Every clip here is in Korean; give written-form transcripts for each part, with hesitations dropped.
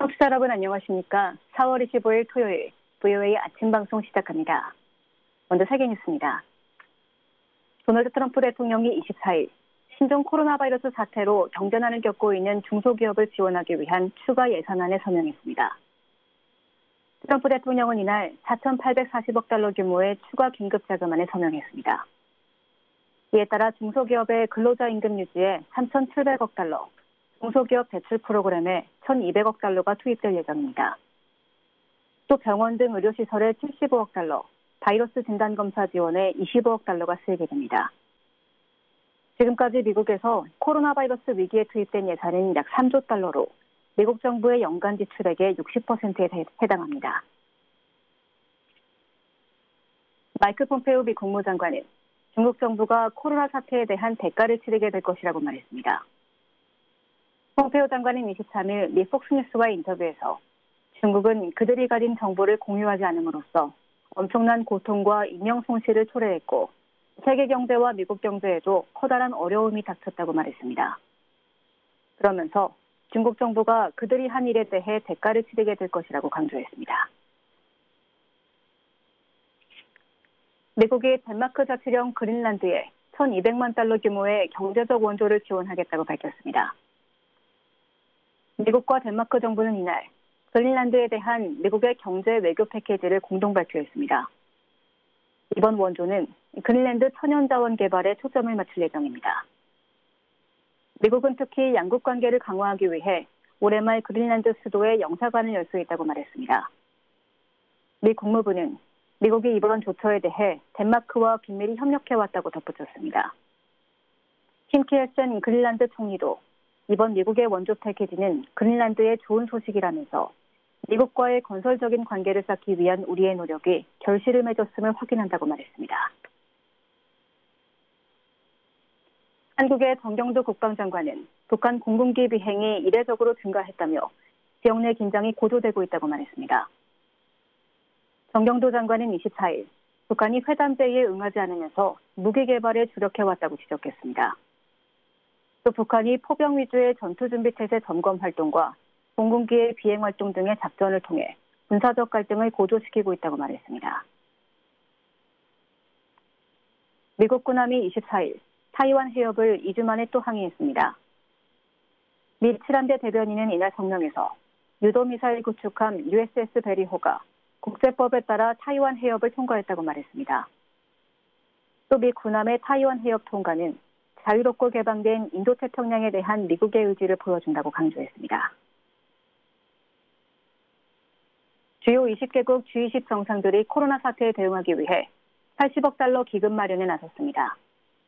청취자 여러분 안녕하십니까? 4월 25일 토요일 VOA 아침 방송 시작합니다. 먼저 세계 뉴스입니다. 도널드 트럼프 대통령이 24일 신종 코로나 바이러스 사태로 경제난을 겪고 있는 중소기업을 지원하기 위한 추가 예산안에 서명했습니다. 트럼프 대통령은 이날 4,840억 달러 규모의 추가 긴급 자금안에 서명했습니다. 이에 따라 중소기업의 근로자 임금 유지에 3,700억 달러, 중소기업 대출 프로그램에 1,200억 달러가 투입될 예정입니다. 또 병원 등 의료시설에 75억 달러, 바이러스 진단검사 지원에 25억 달러가 쓰이게 됩니다. 지금까지 미국에서 코로나 바이러스 위기에 투입된 예산은 약 3조 달러로 미국 정부의 연간 지출액의 60%에 해당합니다. 마이크 폼페오 미 국무장관은 중국 정부가 코로나 사태에 대한 대가를 치르게 될 것이라고 말했습니다. 폼페오 장관은 23일 미 폭스뉴스와의 인터뷰에서 중국은 그들이 가진 정보를 공유하지 않음으로써 엄청난 고통과 인명 손실을 초래했고 세계 경제와 미국 경제에도 커다란 어려움이 닥쳤다고 말했습니다. 그러면서 중국 정부가 그들이 한 일에 대해 대가를 치르게 될 것이라고 강조했습니다. 미국이 덴마크 자치령 그린란드에 1,200만 달러 규모의 경제적 원조를 지원하겠다고 밝혔습니다. 미국과 덴마크 정부는 이날 그린란드에 대한 미국의 경제 외교 패키지를 공동 발표했습니다. 이번 원조는 그린란드 천연자원 개발에 초점을 맞출 예정입니다. 미국은 특히 양국 관계를 강화하기 위해 올해 말 그린란드 수도에 영사관을 열 수 있다고 말했습니다. 미 국무부는 미국이 이번 조처에 대해 덴마크와 긴밀히 협력해왔다고 덧붙였습니다. 킴 키엘센 그린란드 총리도 이번 미국의 원조 패키지는 그린란드의 좋은 소식이라면서 미국과의 건설적인 관계를 쌓기 위한 우리의 노력이 결실을 맺었음을 확인한다고 말했습니다. 한국의 정경도 국방장관은 북한 공군기 비행이 이례적으로 증가했다며 지역 내 긴장이 고조되고 있다고 말했습니다. 정경도 장관은 24일 북한이 회담 제의에 응하지 않으면서 무기 개발에 주력해왔다고 지적했습니다. 또 북한이 포병 위주의 전투준비태세 점검 활동과 공군기의 비행 활동 등의 작전을 통해 군사적 갈등을 고조시키고 있다고 말했습니다. 미국 군함이 24일 타이완 해협을 2주 만에 또 항해했습니다. 미 칠함대 대변인은 이날 성명에서 유도미사일 구축함 USS 베리호가 국제법에 따라 타이완 해협을 통과했다고 말했습니다. 또 미 군함의 타이완 해협 통과는 자유롭고 개방된 인도태평양에 대한 미국의 의지를 보여준다고 강조했습니다. 주요 20개국 G20 정상들이 코로나 사태에 대응하기 위해 80억 달러 기금 마련에 나섰습니다.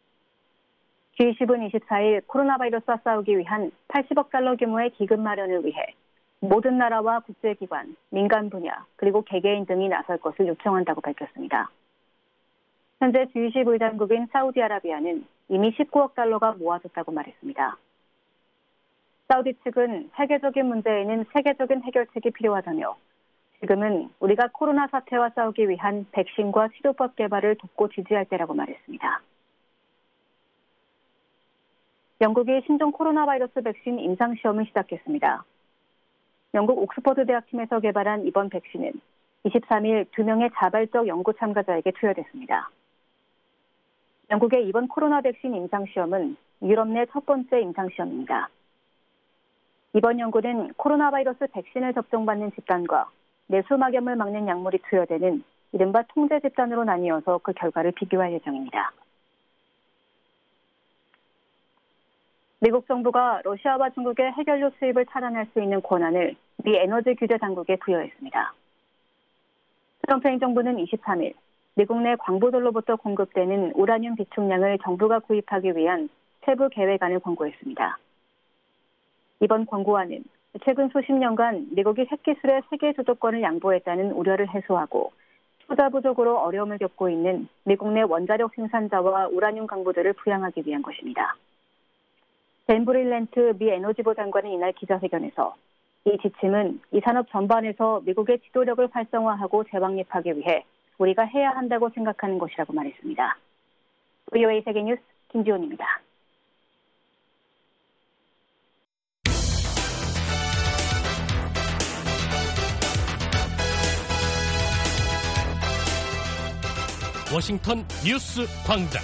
G20은 24일 코로나 바이러스와 싸우기 위한 80억 달러 규모의 기금 마련을 위해 모든 나라와 국제기관, 민간 분야, 그리고 개개인 등이 나설 것을 요청한다고 밝혔습니다. 현재 G20 의장국인 사우디아라비아는 이미 19억 달러가 모아졌다고 말했습니다. 사우디 측은 세계적인 문제에는 세계적인 해결책이 필요하다며 지금은 우리가 코로나 사태와 싸우기 위한 백신과 치료법 개발을 돕고 지지할 때라고 말했습니다. 영국이 신종 코로나 바이러스 백신 임상시험을 시작했습니다. 영국 옥스퍼드 대학팀에서 개발한 이번 백신은 23일 2명의 자발적 연구 참가자에게 투여됐습니다. 영국의 이번 코로나 백신 임상시험은 유럽 내 첫 번째 임상시험입니다. 이번 연구는 코로나 바이러스 백신을 접종받는 집단과 내수막염을 막는 약물이 투여되는 이른바 통제 집단으로 나뉘어서 그 결과를 비교할 예정입니다. 미국 정부가 러시아와 중국의 해결료 수입을 차단할 수 있는 권한을 미 에너지 규제 당국에 부여했습니다. 트럼프 행정부는 23일 미국 내 광부들로부터 공급되는 우라늄 비축량을 정부가 구입하기 위한 세부 계획안을 권고했습니다. 이번 권고안은 최근 수십 년간 미국이 핵기술의 세계 주도권을 양보했다는 우려를 해소하고 투자 부족으로 어려움을 겪고 있는 미국 내 원자력 생산자와 우라늄 강부들을 부양하기 위한 것입니다. 댄 브릴렌트 미 에너지부 장관은 이날 기자회견에서 이 지침은 이 산업 전반에서 미국의 지도력을 활성화하고 재확립하기 위해 우리가 해야 한다고 생각하는 것이라고 말했습니다. VOA 세계뉴스 김지훈입니다. 워싱턴 뉴스 광장.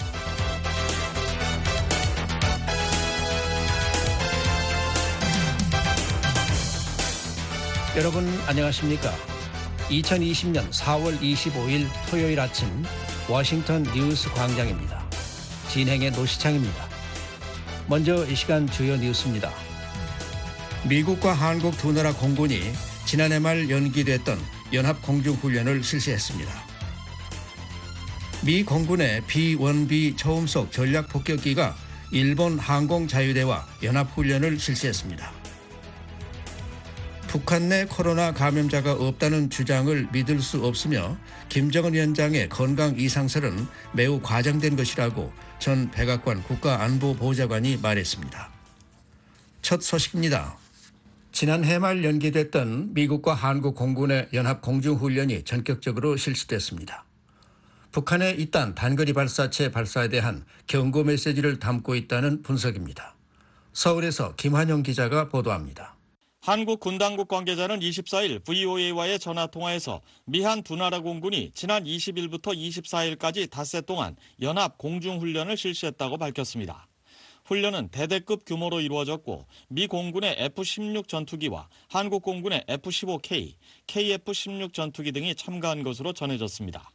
여러분 안녕하십니까? 2020년 4월 25일 토요일 아침 워싱턴 뉴스 광장입니다. 진행의 노시창입니다. 먼저 이 시간 주요 뉴스입니다. 미국과 한국 두 나라 공군이 지난해 말 연기됐던 연합공중훈련을 실시했습니다. 미 공군의 B-1B 초음속 전략폭격기가 일본 항공자유대와 연합훈련을 실시했습니다. 북한 내 코로나 감염자가 없다는 주장을 믿을 수 없으며 김정은 위원장의 건강 이상설은 매우 과장된 것이라고 전 백악관 국가안보보좌관이 말했습니다. 첫 소식입니다. 지난해 말 연기됐던 미국과 한국 공군의 연합공중훈련이 전격적으로 실시됐습니다. 북한의 이딴 단거리 발사체 발사에 대한 경고 메시지를 담고 있다는 분석입니다. 서울에서 김환영 기자가 보도합니다. 한국 군 당국 관계자는 24일 VOA와의 전화통화에서 미한 두 나라 공군이 지난 20일부터 24일까지 닷새 동안 연합 공중훈련을 실시했다고 밝혔습니다. 훈련은 대대급 규모로 이루어졌고 미 공군의 F-16 전투기와 한국 공군의 F-15K, KF-16 전투기 등이 참가한 것으로 전해졌습니다.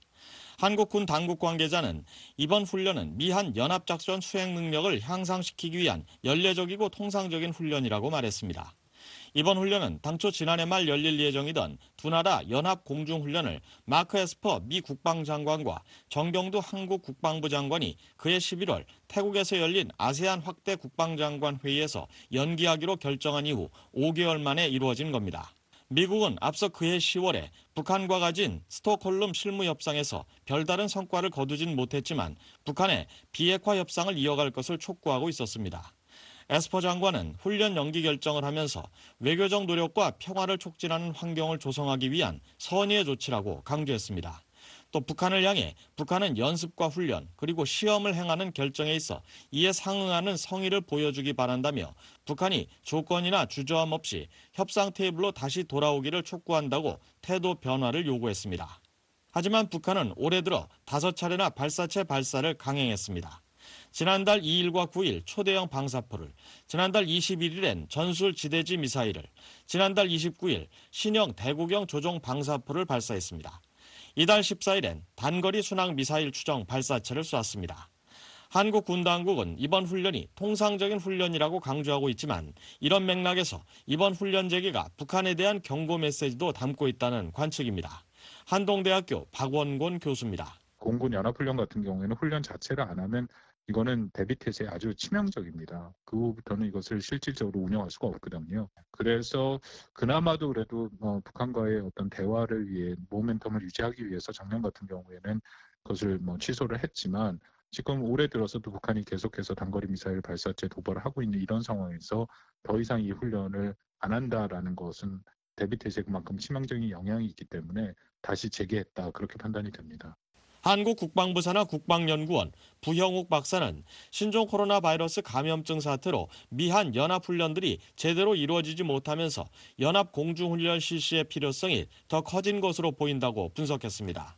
한국 군 당국 관계자는 이번 훈련은 미한 연합작전 수행 능력을 향상시키기 위한 연례적이고 통상적인 훈련이라고 말했습니다. 이번 훈련은 당초 지난해 말 열릴 예정이던 두 나라 연합 공중훈련을 마크 에스퍼 미 국방장관과 정경두 한국 국방부 장관이 그해 11월 태국에서 열린 아세안 확대 국방장관 회의에서 연기하기로 결정한 이후 5개월 만에 이루어진 겁니다. 미국은 앞서 그해 10월에 북한과 가진 스톡홀름 실무협상에서 별다른 성과를 거두진 못했지만 북한의 비핵화 협상을 이어갈 것을 촉구하고 있었습니다. 에스퍼 장관은 훈련 연기 결정을 하면서 외교적 노력과 평화를 촉진하는 환경을 조성하기 위한 선의의 조치라고 강조했습니다. 또 북한을 향해 북한은 연습과 훈련 그리고 시험을 행하는 결정에 있어 이에 상응하는 성의를 보여주기 바란다며 북한이 조건이나 주저함 없이 협상 테이블로 다시 돌아오기를 촉구한다고 태도 변화를 요구했습니다. 하지만 북한은 올해 들어 5차례나 발사체 발사를 강행했습니다. 지난달 2일과 9일 초대형 방사포를, 지난달 21일엔 전술 지대지 미사일을, 지난달 29일 신형 대구경 조종 방사포를 발사했습니다. 이달 14일엔 단거리 순항 미사일 추정 발사체를 쏘았습니다. 한국 군 당국은 이번 훈련이 통상적인 훈련이라고 강조하고 있지만 이런 맥락에서 이번 훈련 재개가 북한에 대한 경고 메시지도 담고 있다는 관측입니다. 한동대학교 박원곤 교수입니다. 공군 연합훈련 같은 경우에는 훈련 자체를 안 하면 이거는 대비태세에 아주 치명적입니다. 그 후부터는 이것을 실질적으로 운영할 수가 없거든요. 그래서 그나마도 그래도 북한과의 어떤 대화를 위해 모멘텀을 유지하기 위해서 작년 같은 경우에는 그것을 취소를 했지만 지금 올해 들어서도 북한이 계속해서 단거리 미사일 발사체 도발을 하고 있는 이런 상황에서 더 이상 이 훈련을 안 한다라는 것은 대비태세에 그만큼 치명적인 영향이 있기 때문에 다시 재개했다 그렇게 판단이 됩니다. 한국 국방부 산하 국방연구원 부형욱 박사는 신종 코로나 바이러스 감염증 사태로 미한 연합훈련들이 제대로 이루어지지 못하면서 연합 공중훈련 실시의 필요성이 더 커진 것으로 보인다고 분석했습니다.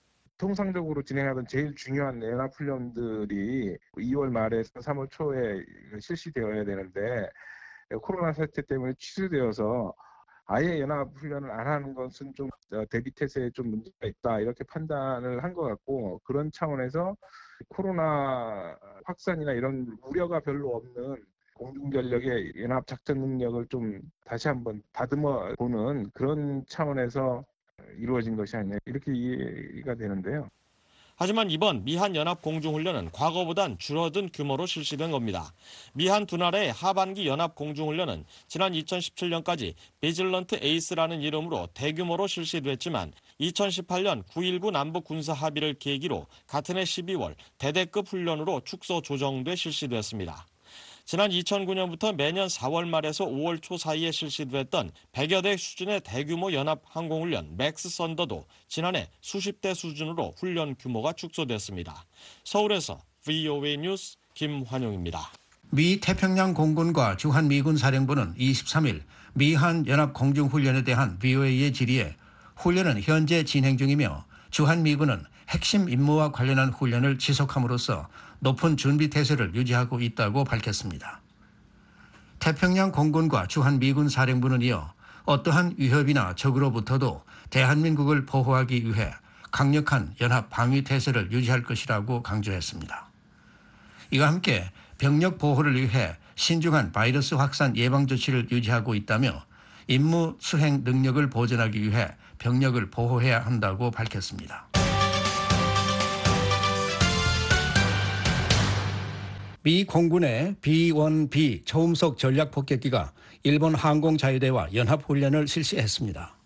통상적으로 진행하던 제일 중요한 연합훈련들이 2월 말에서 3월 초에 실시되어야 되는데 코로나 사태 때문에 취소되어서 아예 연합훈련을 안 하는 것은 좀 대비태세에 좀 문제가 있다 이렇게 판단을 한 것 같고 그런 차원에서 코로나 확산이나 이런 우려가 별로 없는 공중전력의 연합작전 능력을 좀 다시 한번 다듬어 보는 그런 차원에서 이루어진 것이 아니냐 이렇게 이해가 되는데요. 하지만 이번 미한 연합 공중훈련은 과거보단 줄어든 규모로 실시된 겁니다. 미한 두 나라의 하반기 연합 공중훈련은 지난 2017년까지 비질런트 에이스라는 이름으로 대규모로 실시됐지만 2018년 9.19 남북 군사 합의를 계기로 같은 해 12월 대대급 훈련으로 축소 조정돼 실시됐습니다. 지난 2009년부터 매년 4월 말에서 5월 초 사이에 실시됐던 100여 대 수준의 대규모 연합 항공훈련 맥스 썬더도 지난해 수십 대 수준으로 훈련 규모가 축소됐습니다. 서울에서 VOA 뉴스 김환용입니다. 미 태평양 공군과 주한미군 사령부는 23일 미한 연합 공중훈련에 대한 VOA의 질의에 훈련은 현재 진행 중이며 주한미군은 핵심 임무와 관련한 훈련을 지속함으로써 높은 준비 태세를 유지하고 있다고 밝혔습니다. 태평양 공군과 주한미군 사령부는 이어 어떠한 위협이나 적으로부터도 대한민국을 보호하기 위해 강력한 연합 방위 태세를 유지할 것이라고 강조했습니다. 이와 함께 병력 보호를 위해 신중한 바이러스 확산 예방 조치를 유지하고 있다며 임무 수행 능력을 보존하기 위해 병력을 보호해야 한다고 밝혔습니다. 미 공군의 B-1B 초음속 전략 폭격기가 일본 항공자위대와 연합훈련을 실시했습니다.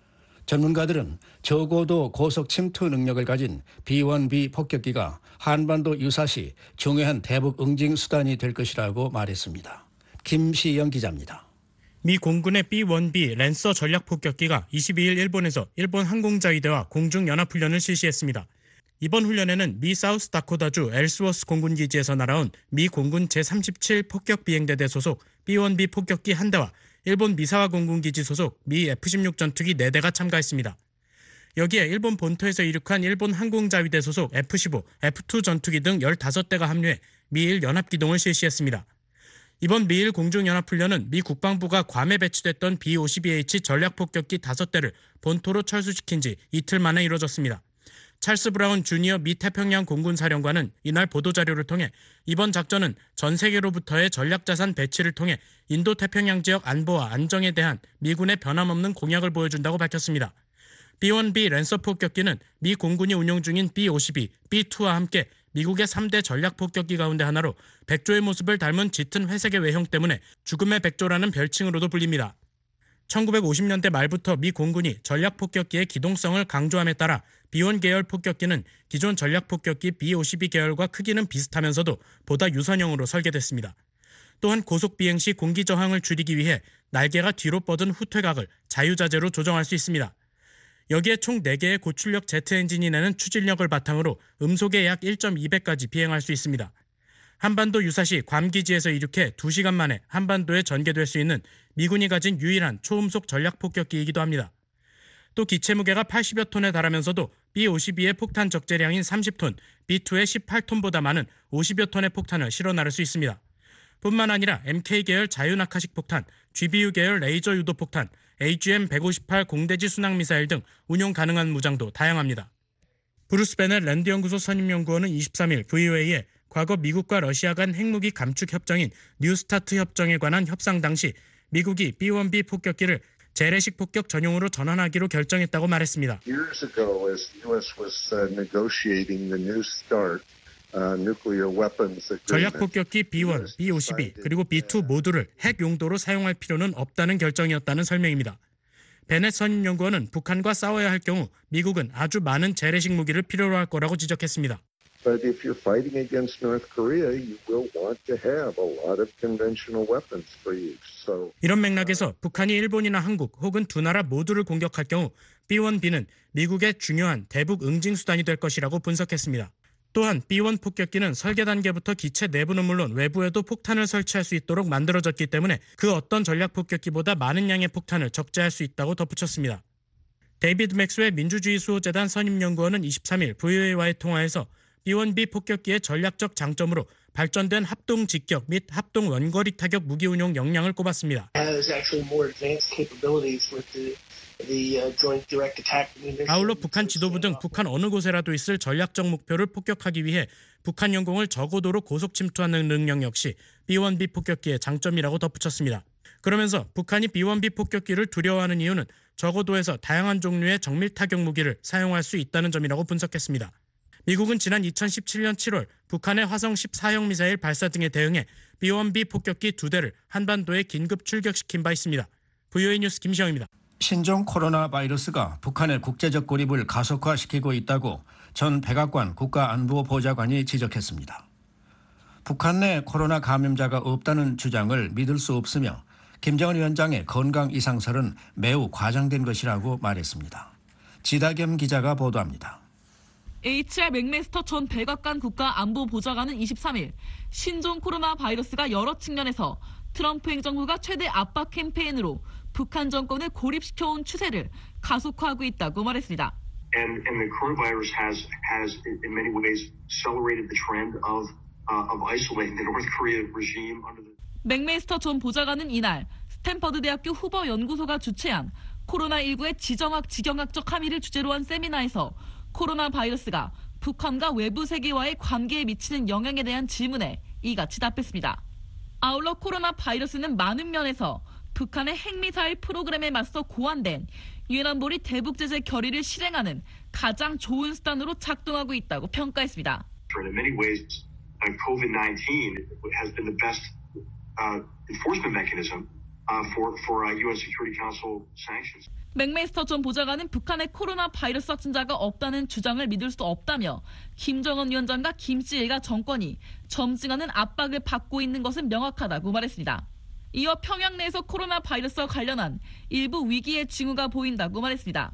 전문가들은 저고도 고속 침투 능력을 가진 B-1B 폭격기가 한반도 유사시 중요한 대북 응징 수단이 될 것이라고 말했습니다. 김시영 기자입니다. 미 공군의 B-1B 랜서 전략 폭격기가 22일 일본에서 일본 항공자위대와 공중연합훈련을 실시했습니다. 이번 훈련에는 미 사우스다코타주 엘스워스 공군기지에서 날아온 미 공군 제37 폭격비행대대 소속 B-1B 폭격기 1대와 일본 미사와 공군기지 소속 미 F-16 전투기 4대가 참가했습니다. 여기에 일본 본토에서 이륙한 일본 항공자위대 소속 F-15, F-2 전투기 등 15대가 합류해 미일 연합기동을 실시했습니다. 이번 미일 공중연합훈련은 미 국방부가 괌에 배치됐던 B-52H 전략폭격기 5대를 본토로 철수시킨 지 이틀 만에 이뤄졌습니다. 찰스 브라운 주니어 미 태평양 공군사령관은 이날 보도자료를 통해 이번 작전은 전 세계로부터의 전략자산 배치를 통해 인도 태평양 지역 안보와 안정에 대한 미군의 변함없는 공약을 보여준다고 밝혔습니다. B-1B 랜서 폭격기는 미 공군이 운용 중인 B-52, B-2와 함께 미국의 3대 전략 폭격기 가운데 하나로 백조의 모습을 닮은 짙은 회색의 외형 때문에 죽음의 백조라는 별칭으로도 불립니다. 1950년대 말부터 미 공군이 전략 폭격기의 기동성을 강조함에 따라 B-1 계열 폭격기는 기존 전략 폭격기 B-52 계열과 크기는 비슷하면서도 보다 유선형으로 설계됐습니다. 또한 고속 비행 시 공기 저항을 줄이기 위해 날개가 뒤로 뻗은 후퇴각을 자유자재로 조정할 수 있습니다. 여기에 총 4개의 고출력 제트 엔진이 내는 추진력을 바탕으로 음속에 약 1.2배까지 비행할 수 있습니다. 한반도 유사시 괌 기지에서 이륙해 2시간 만에 한반도에 전개될 수 있는 미군이 가진 유일한 초음속 전략 폭격기이기도 합니다. 또 기체 무게가 80여 톤에 달하면서도 B-52의 폭탄 적재량인 30톤, B-2의 18톤보다 많은 50여 톤의 폭탄을 실어 나를 수 있습니다. 뿐만 아니라 MK 계열 자유낙하식 폭탄, GBU 계열 레이저 유도 폭탄, AGM-158 공대지 순항 미사일 등 운용 가능한 무장도 다양합니다. 브루스 베넷 랜드연구소 선임연구원은 23일 VOA에 과거 미국과 러시아 간 핵무기 감축 협정인 뉴스타트 협정에 관한 협상 당시 미국이 B-1B 폭격기를 재래식 폭격 전용으로 전환하기로 결정했다고 말했습니다. Years ago, as the U.S. was negotiating the New START nuclear weapons agreement, 전략 폭격기 B-1, B-52 그리고 B-2 모두를 핵 용도로 사용할 필요는 없다는 결정이었다는 설명입니다. 베넷 선임연구원은 북한과 싸워야 할 경우 미국은 아주 많은 재래식 무기를 필요로 할 거라고 지적했습니다. But if you're fighting against North Korea, you will want to have a lot of conventional weapons for use. So 이런 맥락에서 북한이 일본이나 한국 혹은 두 나라 모두를 공격할 경우 B-1B는 미국의 중요한 대북 응징 수단이 될 것이라고 분석했습니다. 또한 B-1 폭격기는 설계 단계부터 기체 내부는 물론 외부에도 폭탄을 설치할 수 있도록 만들어졌기 때문에 그 어떤 전략 폭격기보다 많은 양의 폭탄을 적재할 수 있다고 덧붙였습니다. 데이비드 맥스웰 민주주의 수호재단 선임연구원은 23일 VOA와의 통화에서 B-1B 폭격기의 전략적 장점으로 발전된 합동 직격 및 합동 원거리 타격 무기 운용 역량을 꼽았습니다. 아울러 북한 지도부 등 북한 어느 곳에라도 있을 전략적 목표를 폭격하기 위해 북한 영공을 저고도로 고속 침투하는 능력 역시 B-1B 폭격기의 장점이라고 덧붙였습니다. 그러면서 북한이 B-1B 폭격기를 두려워하는 이유는 저고도에서 다양한 종류의 정밀 타격 무기를 사용할 수 있다는 점이라고 분석했습니다. 미국은 지난 2017년 7월 북한의 화성 14형 미사일 발사 등에 대응해 B-1B 폭격기 2대를 한반도에 긴급 출격시킨 바 있습니다. VOA 뉴스 김시영입니다. 신종 코로나 바이러스가 북한의 국제적 고립을 가속화시키고 있다고 전 백악관 국가안보보좌관이 지적했습니다. 북한 내 코로나 감염자가 없다는 주장을 믿을 수 없으며 김정은 위원장의 건강 이상설은 매우 과장된 것이라고 말했습니다. 지다겸 기자가 보도합니다. HR 맥메스터 전 백악관 국가안보보좌관은 23일 신종 코로나 바이러스가 여러 측면에서 트럼프 행정부가 최대 압박 캠페인으로 북한 정권을 고립시켜온 추세를 가속화하고 있다고 말했습니다. and the coronavirus has in many ways accelerated the trend of isolating the North Korea regime under the. 맥메스터 전 보좌관은 이날 스탠퍼드 대학교 후보 연구소가 주최한 코로나19의 지정학 지경학적 함의를 주제로 한 세미나에서 코로나 바이러스가 북한과 외부 세계와의 관계에 미치는 영향에 대한 질문에 이같이 답했습니다. 아울러 코로나 바이러스는 많은 면에서 북한의 핵미사일 프로그램에 맞서 고안된 유엔 안보리 대북 제재 결의를 실행하는 가장 좋은 수단으로 작동하고 있다고 평가했습니다. In many ways, COVID-19 has been the best enforcement mechanism for UN Security Council sanctions. 맥메스터 전 보좌관은 북한의 코로나 바이러스 확진자가 없다는 주장을 믿을 수 없다며 김정은 위원장과 김씨 일가 정권이 점증하는 압박을 받고 있는 것은 명확하다고 말했습니다. 이어 평양 내에서 코로나 바이러스와 관련한 일부 위기의 징후가 보인다고 말했습니다.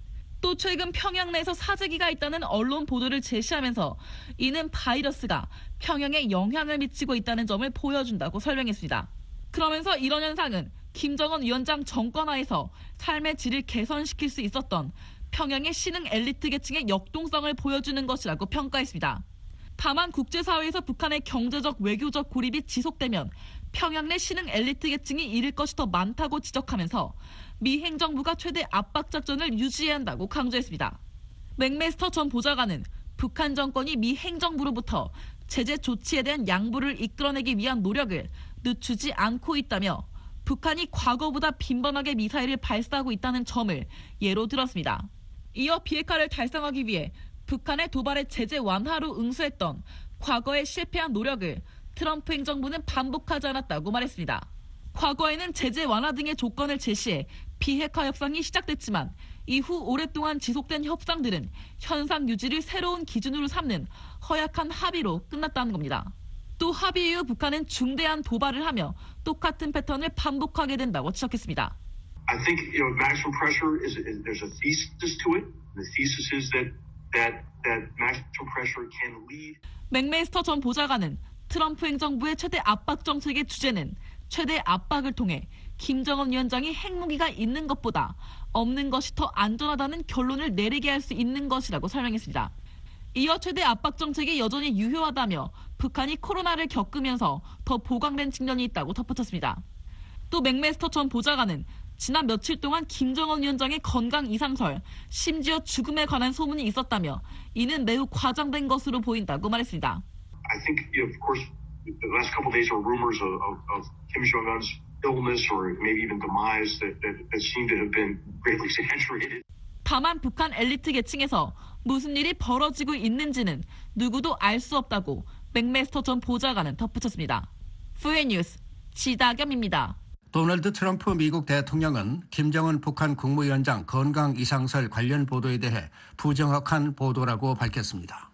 또 최근 평양 내에서 사재기가 있다는 언론 보도를 제시하면서 이는 바이러스가 평양에 영향을 미치고 있다는 점을 보여준다고 설명했습니다. 그러면서 이런 현상은 김정은 위원장 정권 하에서 삶의 질을 개선시킬 수 있었던 평양의 신흥 엘리트 계층의 역동성을 보여주는 것이라고 평가했습니다. 다만 국제사회에서 북한의 경제적 외교적 고립이 지속되면 평양 내 신흥 엘리트 계층이 잃을 것이 더 많다고 지적하면서 미 행정부가 최대 압박 작전을 유지해야 한다고 강조했습니다. 맥메스터 전 보좌관은 북한 정권이 미 행정부로부터 제재 조치에 대한 양보를 이끌어내기 위한 노력을 늦추지 않고 있다며 북한이 과거보다 빈번하게 미사일을 발사하고 있다는 점을 예로 들었습니다. 이어 비핵화를 달성하기 위해 북한의 도발에 제재 완화로 응수했던 과거의 실패한 노력을 트럼프 행정부는 반복하지 않았다고 말했습니다. 과거에는 제재 완화 등의 조건을 제시해 비핵화 협상이 시작됐지만 이후 오랫동안 지속된 협상들은 현상 유지를 새로운 기준으로 삼는 허약한 합의로 끝났다는 겁니다. 또 합의 이후 북한은 중대한 도발을 하며 똑같은 패턴을 반복하게 된다고 지적했습니다. I think maximum pressure there's a thesis to it. The thesis is that maximum pressure can lead. 맥메스터 전 보좌관은 트럼프 행정부의 최대 압박 정책의 주제는 최대 압박을 통해 김정은 위원장이 핵무기가 있는 것보다 없는 것이 더 안전하다는 결론을 내리게 할 수 있는 것이라고 설명했습니다. 이어 최대 압박 정책이 여전히 유효하다며 북한이 코로나를 겪으면서 더 보강된 측면이 있다고 덧붙였습니다. 또 맥메스터 전 보좌관은 지난 며칠 동안 김정은 위원장의 건강 이상설, 심지어 죽음에 관한 소문이 있었다며 이는 매우 과장된 것으로 보인다고 말했습니다. I think, of course, the last couple of days were rumors of Kim Jong-un's illness or maybe even demise that seem to have been greatly exaggerated. 다만 북한 엘리트 계층에서 무슨 일이 벌어지고 있는지는 누구도 알 수 없다고 맥메스터 전 보좌관은 덧붙였습니다. 푸에 뉴스 지다겸입니다. 도널드 트럼프 미국 대통령은 김정은 북한 국무위원장 건강 이상설 관련 보도에 대해 부정확한 보도라고 밝혔습니다.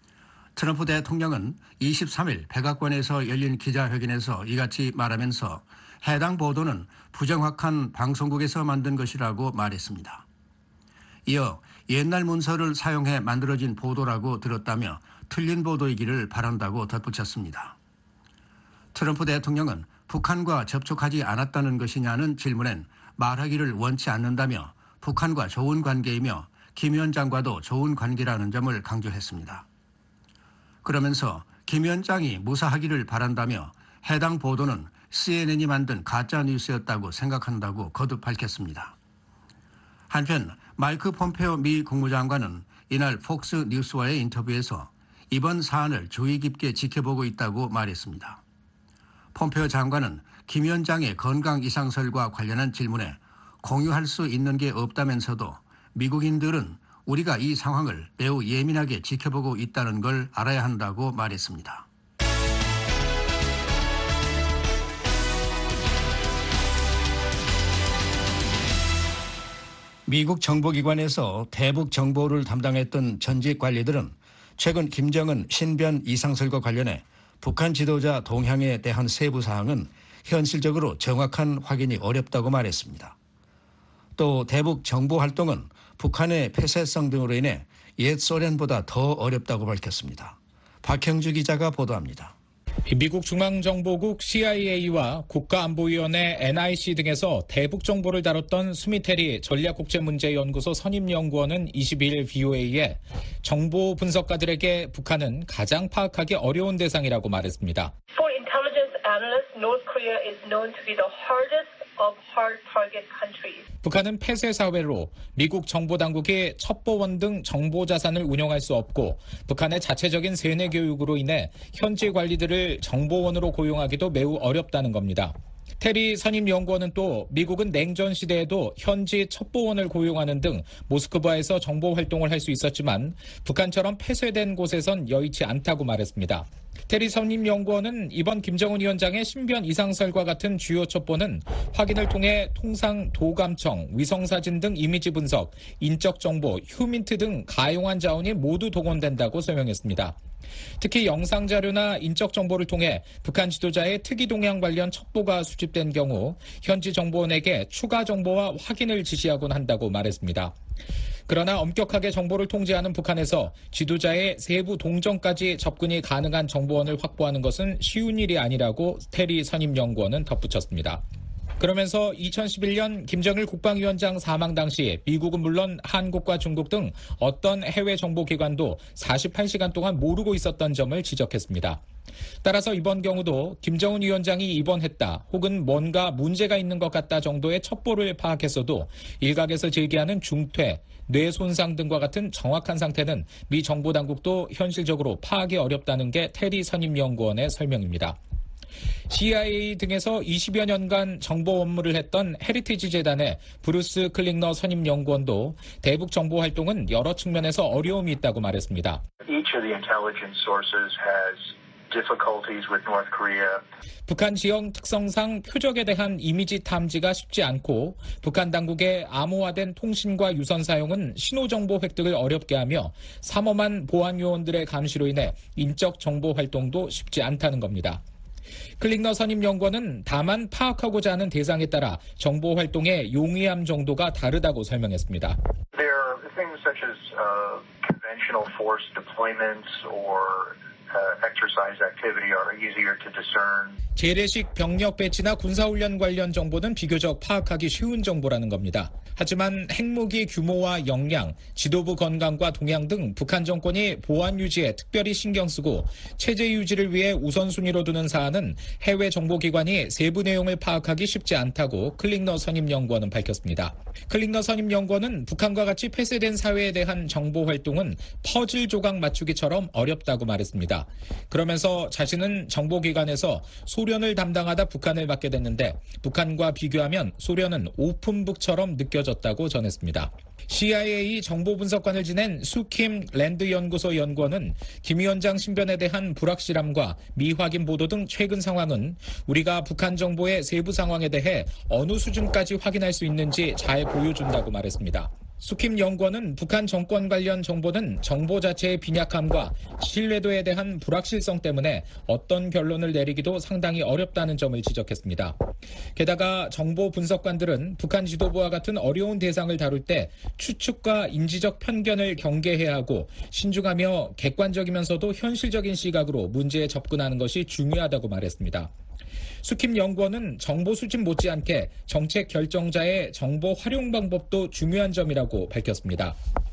트럼프 대통령은 23일 백악관에서 열린 기자회견에서 이같이 말하면서 해당 보도는 부정확한 방송국에서 만든 것이라고 말했습니다. 이어 옛날 문서를 사용해 만들어진 보도라고 들었다며 틀린 보도이기를 바란다고 덧붙였습니다. 트럼프 대통령은 북한과 접촉하지 않았다는 것이냐는 질문엔 말하기를 원치 않는다며 북한과 좋은 관계이며 김 위원장과도 좋은 관계라는 점을 강조했습니다. 그러면서 김 위원장이 무사하기를 바란다며 해당 보도는 CNN이 만든 가짜 뉴스였다고 생각한다고 거듭 밝혔습니다. 한편 마이크 폼페오 미 국무장관은 이날 폭스 뉴스와의 인터뷰에서 이번 사안을 주의 깊게 지켜보고 있다고 말했습니다. 폼페오 장관은 김 위원장의 건강 이상설과 관련한 질문에 공유할 수 있는 게 없다면서도 미국인들은 우리가 이 상황을 매우 예민하게 지켜보고 있다는 걸 알아야 한다고 말했습니다. 미국 정보기관에서 대북 정보를 담당했던 전직 관리들은 최근 김정은 신변 이상설과 관련해 북한 지도자 동향에 대한 세부 사항은 현실적으로 정확한 확인이 어렵다고 말했습니다. 또 대북 정보 활동은 북한의 폐쇄성 등으로 인해 옛 소련보다 더 어렵다고 밝혔습니다. 박형주 기자가 보도합니다. 미국 중앙정보국 CIA와 국가안보위원회 NIC 등에서 대북 정보를 다뤘던 스미테리 전략국제문제연구소 선임연구원은 22일 VOA에 정보 분석가들에게 북한은 가장 파악하기 어려운 대상이라고 말했습니다. For intelligence analysts, North Korea is known to be the hardest of hard target countries. 북한은 폐쇄 사회로 미국 정보당국이 첩보원 등 정보 자산을 운영할 수 없고 북한의 자체적인 세뇌 교육으로 인해 현지 관리들을 정보원으로 고용하기도 매우 어렵다는 겁니다. 테리 선임연구원은 또 미국은 냉전 시대에도 현지 첩보원을 고용하는 등 모스크바에서 정보 활동을 할 수 있었지만 북한처럼 폐쇄된 곳에선 여의치 않다고 말했습니다. 테리 선임연구원은 이번 김정은 위원장의 신변 이상설과 같은 주요 첩보는 확인을 통해 통상 도감청, 위성사진 등 이미지 분석, 인적 정보, 휴민트 등 가용한 자원이 모두 동원된다고 설명했습니다. 특히 영상자료나 인적 정보를 통해 북한 지도자의 특이 동향 관련 첩보가 수집된 경우 현지 정보원에게 추가 정보와 확인을 지시하곤 한다고 말했습니다. 그러나 엄격하게 정보를 통제하는 북한에서 지도자의 세부 동정까지 접근이 가능한 정보원을 확보하는 것은 쉬운 일이 아니라고 테리 선임연구원은 덧붙였습니다. 그러면서 2011년 김정일 국방위원장 사망 당시 미국은 물론 한국과 중국 등 어떤 해외 정보기관도 48시간 동안 모르고 있었던 점을 지적했습니다. 따라서 이번 경우도 김정은 위원장이 입원했다 혹은 뭔가 문제가 있는 것 같다 정도의 첩보를 파악했어도 일각에서 제기하는 중퇴, 뇌 손상 등과 같은 정확한 상태는 미 정보당국도 현실적으로 파악이 어렵다는 게 테리 선임연구원의 설명입니다. CIA 등에서 20여 년간 정보 업무를 했던 헤리티지 재단의 브루스 클링너 선임연구원도 대북 정보 활동은 여러 측면에서 어려움이 있다고 말했습니다. Each of the intelligence sources has difficulties with North Korea. 북한 지형 특성상 표적에 대한 이미지 탐지가 쉽지 않고 북한 당국의 암호화된 통신과 유선 사용은 신호정보 획득을 어렵게 하며 삼엄한 보안 요원들의 감시로 인해 인적 정보 활동도 쉽지 않다는 겁니다. 클링너 선임연구원은 다만 파악하고자 하는 대상에 따라 정보 활동의 용이함 정도가 다르다고 설명했습니다. There are things such as conventional force deployments or exercise activity are easier to discern. 재래식 병력 배치나 군사훈련 관련 정보는 비교적 파악하기 쉬운 정보라는 겁니다. 하지만 핵무기 규모와 역량, 지도부 건강과 동향 등 북한 정권이 보안 유지에 특별히 신경 쓰고 체제 유지를 위해 우선순위로 두는 사안은 해외 정보기관이 세부 내용을 파악하기 쉽지 않다고 클링너 선임연구원은 밝혔습니다. 클링너 선임연구원은 북한과 같이 폐쇄된 사회에 대한 정보 활동은 퍼즐 조각 맞추기처럼 어렵다고 말했습니다. 그러면서 자신은 정보기관에서 소련을 담당하다 북한을 맡게 됐는데 북한과 비교하면 소련은 오픈북처럼 느껴졌다고 전했습니다. CIA 정보분석관을 지낸 수킴 랜드연구소 연구원은 김 위원장 신변에 대한 불확실함과 미확인 보도 등 최근 상황은 우리가 북한 정보의 세부 상황에 대해 어느 수준까지 확인할 수 있는지 잘 보여준다고 말했습니다. 수킴 연구원은 북한 정권 관련 정보는 정보 자체의 빈약함과 신뢰도에 대한 불확실성 때문에 어떤 결론을 내리기도 상당히 어렵다는 점을 지적했습니다. 게다가 정보 분석관들은 북한 지도부와 같은 어려운 대상을 다룰 때 추측과 인지적 편견을 경계해야 하고 신중하며 객관적이면서도 현실적인 시각으로 문제에 접근하는 것이 중요하다고 말했습니다. 수킴 연구원은 정보 수집 못지않게 정책 결정자의 정보 활용 방법도 중요한 점이라고 밝혔습니다.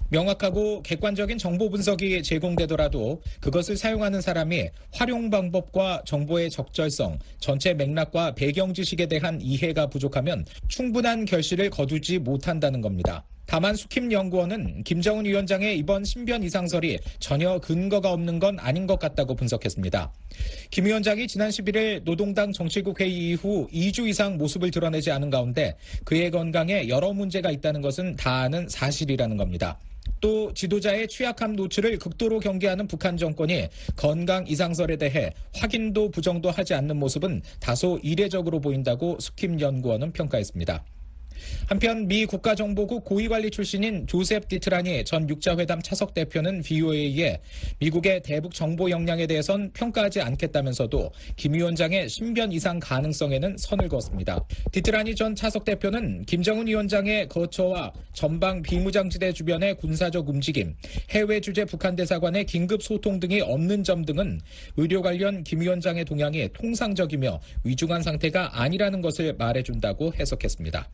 명확하고 객관적인 정보 분석이 제공되더라도 그것을 사용하는 사람이 활용 방법과 정보의 적절성, 전체 맥락과 배경 지식에 대한 이해가 부족하면 충분한 결실을 거두지 못한다는 겁니다. 다만 수킴 연구원은 김정은 위원장의 이번 신변 이상설이 전혀 근거가 없는 건 아닌 것 같다고 분석했습니다. 김 위원장이 지난 11일 노동당 정치국 회의 이후 2주 이상 모습을 드러내지 않은 가운데 그의 건강에 여러 문제가 있다는 것은 다 아는 사실이라는 겁니다. 또 지도자의 취약함 노출을 극도로 경계하는 북한 정권이 건강 이상설에 대해 확인도 부정도 하지 않는 모습은 다소 이례적으로 보인다고 수킴 연구원은 평가했습니다. 한편 미 국가정보국 고위관리 출신인 조셉 디트라니 전 육자회담 차석 대표는 VOA에 미국의 대북 정보 역량에 대해선 평가하지 않겠다면서도 김 위원장의 신변 이상 가능성에는 선을 그었습니다. 디트라니 전 차석 대표는 김정은 위원장의 거처와 전방 비무장지대 주변의 군사적 움직임, 해외 주재 북한 대사관의 긴급 소통 등이 없는 점 등은 의료 관련 김 위원장의 동향이 통상적이며 위중한 상태가 아니라는 것을 말해준다고 해석했습니다.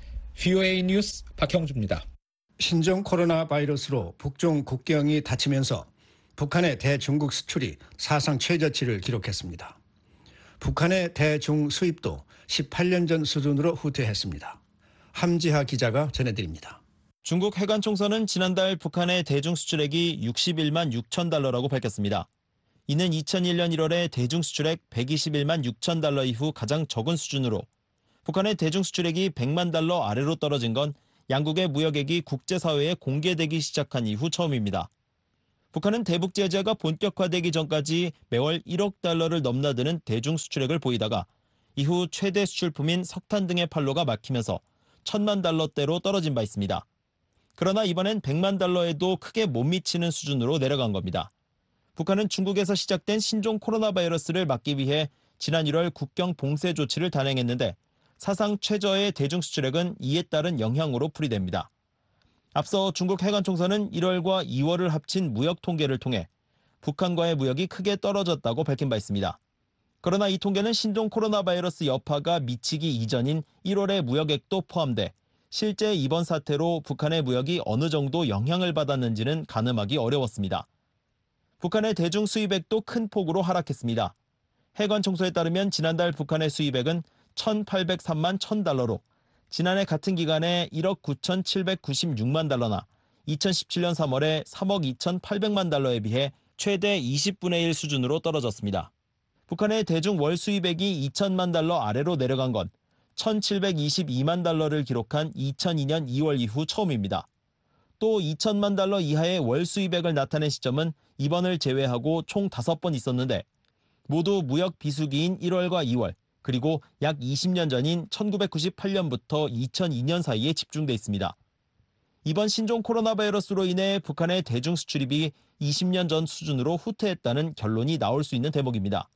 VOA 뉴스 박형주입니다. 신종 코로나 바이러스로 북중 국경이 닫히면서 북한의 대중국 수출이 사상 최저치를 기록했습니다. 북한의 대중 수입도 18년 전 수준으로 후퇴했습니다. 함지하 기자가 전해드립니다. 중국 해관 총서는 지난달 북한의 대중 수출액이 61만 6천 달러라고 밝혔습니다. 이는 2001년 1월에 대중 수출액 121만 6천 달러 이후 가장 적은 수준으로 북한의 대중 수출액이 100만 달러 아래로 떨어진 건 양국의 무역액이 국제사회에 공개되기 시작한 이후 처음입니다. 북한은 대북 제재가 본격화되기 전까지 매월 1억 달러를 넘나드는 대중 수출액을 보이다가 이후 최대 수출품인 석탄 등의 판로가 막히면서 1,000만 달러대로 떨어진 바 있습니다. 그러나 이번엔 100만 달러에도 크게 못 미치는 수준으로 내려간 겁니다. 북한은 중국에서 시작된 신종 코로나 바이러스를 막기 위해 지난 1월 국경 봉쇄 조치를 단행했는데 사상 최저의 대중 수출액은 이에 따른 영향으로 풀이됩니다. 앞서 중국 해관 총서는 1월과 2월을 합친 무역 통계를 통해 북한과의 무역이 크게 떨어졌다고 밝힌 바 있습니다. 그러나 이 통계는 신종 코로나 바이러스 여파가 미치기 이전인 1월의 무역액도 포함돼 실제 이번 사태로 북한의 무역이 어느 정도 영향을 받았는지는 가늠하기 어려웠습니다. 북한의 대중 수입액도 큰 폭으로 하락했습니다. 해관 총서에 따르면 지난달 북한의 수입액은 1,803만 1,000달러로 지난해 같은 기간에 1억 9,796만 달러나 2017년 3월에 3억 2,800만 달러에 비해 최대 20분의 1 수준으로 떨어졌습니다. 북한의 대중 월 수입액이 2천만 달러 아래로 내려간 건 1,722만 달러를 기록한 2002년 2월 이후 처음입니다. 또 2천만 달러 이하의 월 수입액을 나타낸 시점은 이번을 제외하고 총 5번 있었는데 모두 무역 비수기인 1월과 2월, 그리고 약 20년 전인 1998년부터 2002년 사이에 집중돼 있습니다. 이번 신종 코로나 바이러스로 인해 북한의 대중 수출입이 20년 전 수준으로 후퇴했다는 결론이 나올 수 있는 대목입니다.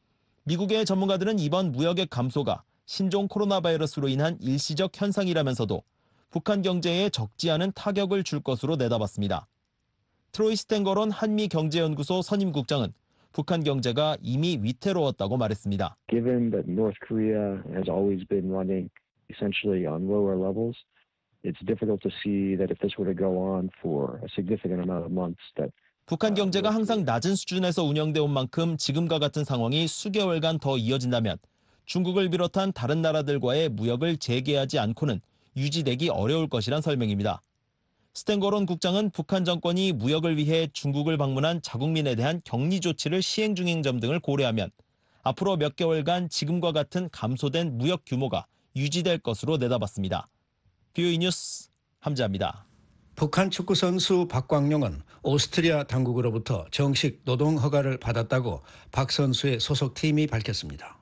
미국의 전문가들은 이번 무역액 감소가 신종 코로나 바이러스로 인한 일시적 현상이라면서도 북한 경제에 적지 않은 타격을 줄 것으로 내다봤습니다. 트로이 스탠거론 한미경제연구소 선임국장은 북한 경제가 이미 위태로웠다고 말했습니다. Given that North Korea has always been running essentially on lower levels, it's difficult to see that if this were to go on for a significant amount of months that 북한 경제가 항상 낮은 수준에서 운영돼 온 만큼 지금과 같은 상황이 수개월간 더 이어진다면 중국을 비롯한 다른 나라들과의 무역을 재개하지 않고는 유지되기 어려울 것이란 설명입니다. 스탠거론 국장은 북한 정권이 무역을 위해 중국을 방문한 자국민에 대한 격리 조치를 시행 중인 점 등을 고려하면 앞으로 몇 개월간 지금과 같은 감소된 무역 규모가 유지될 것으로 내다봤습니다. VOA 뉴스 함지아입니다. 북한 축구 선수 박광용은 오스트리아 당국으로부터 정식 노동 허가를 받았다고 박 선수의 소속팀이 밝혔습니다.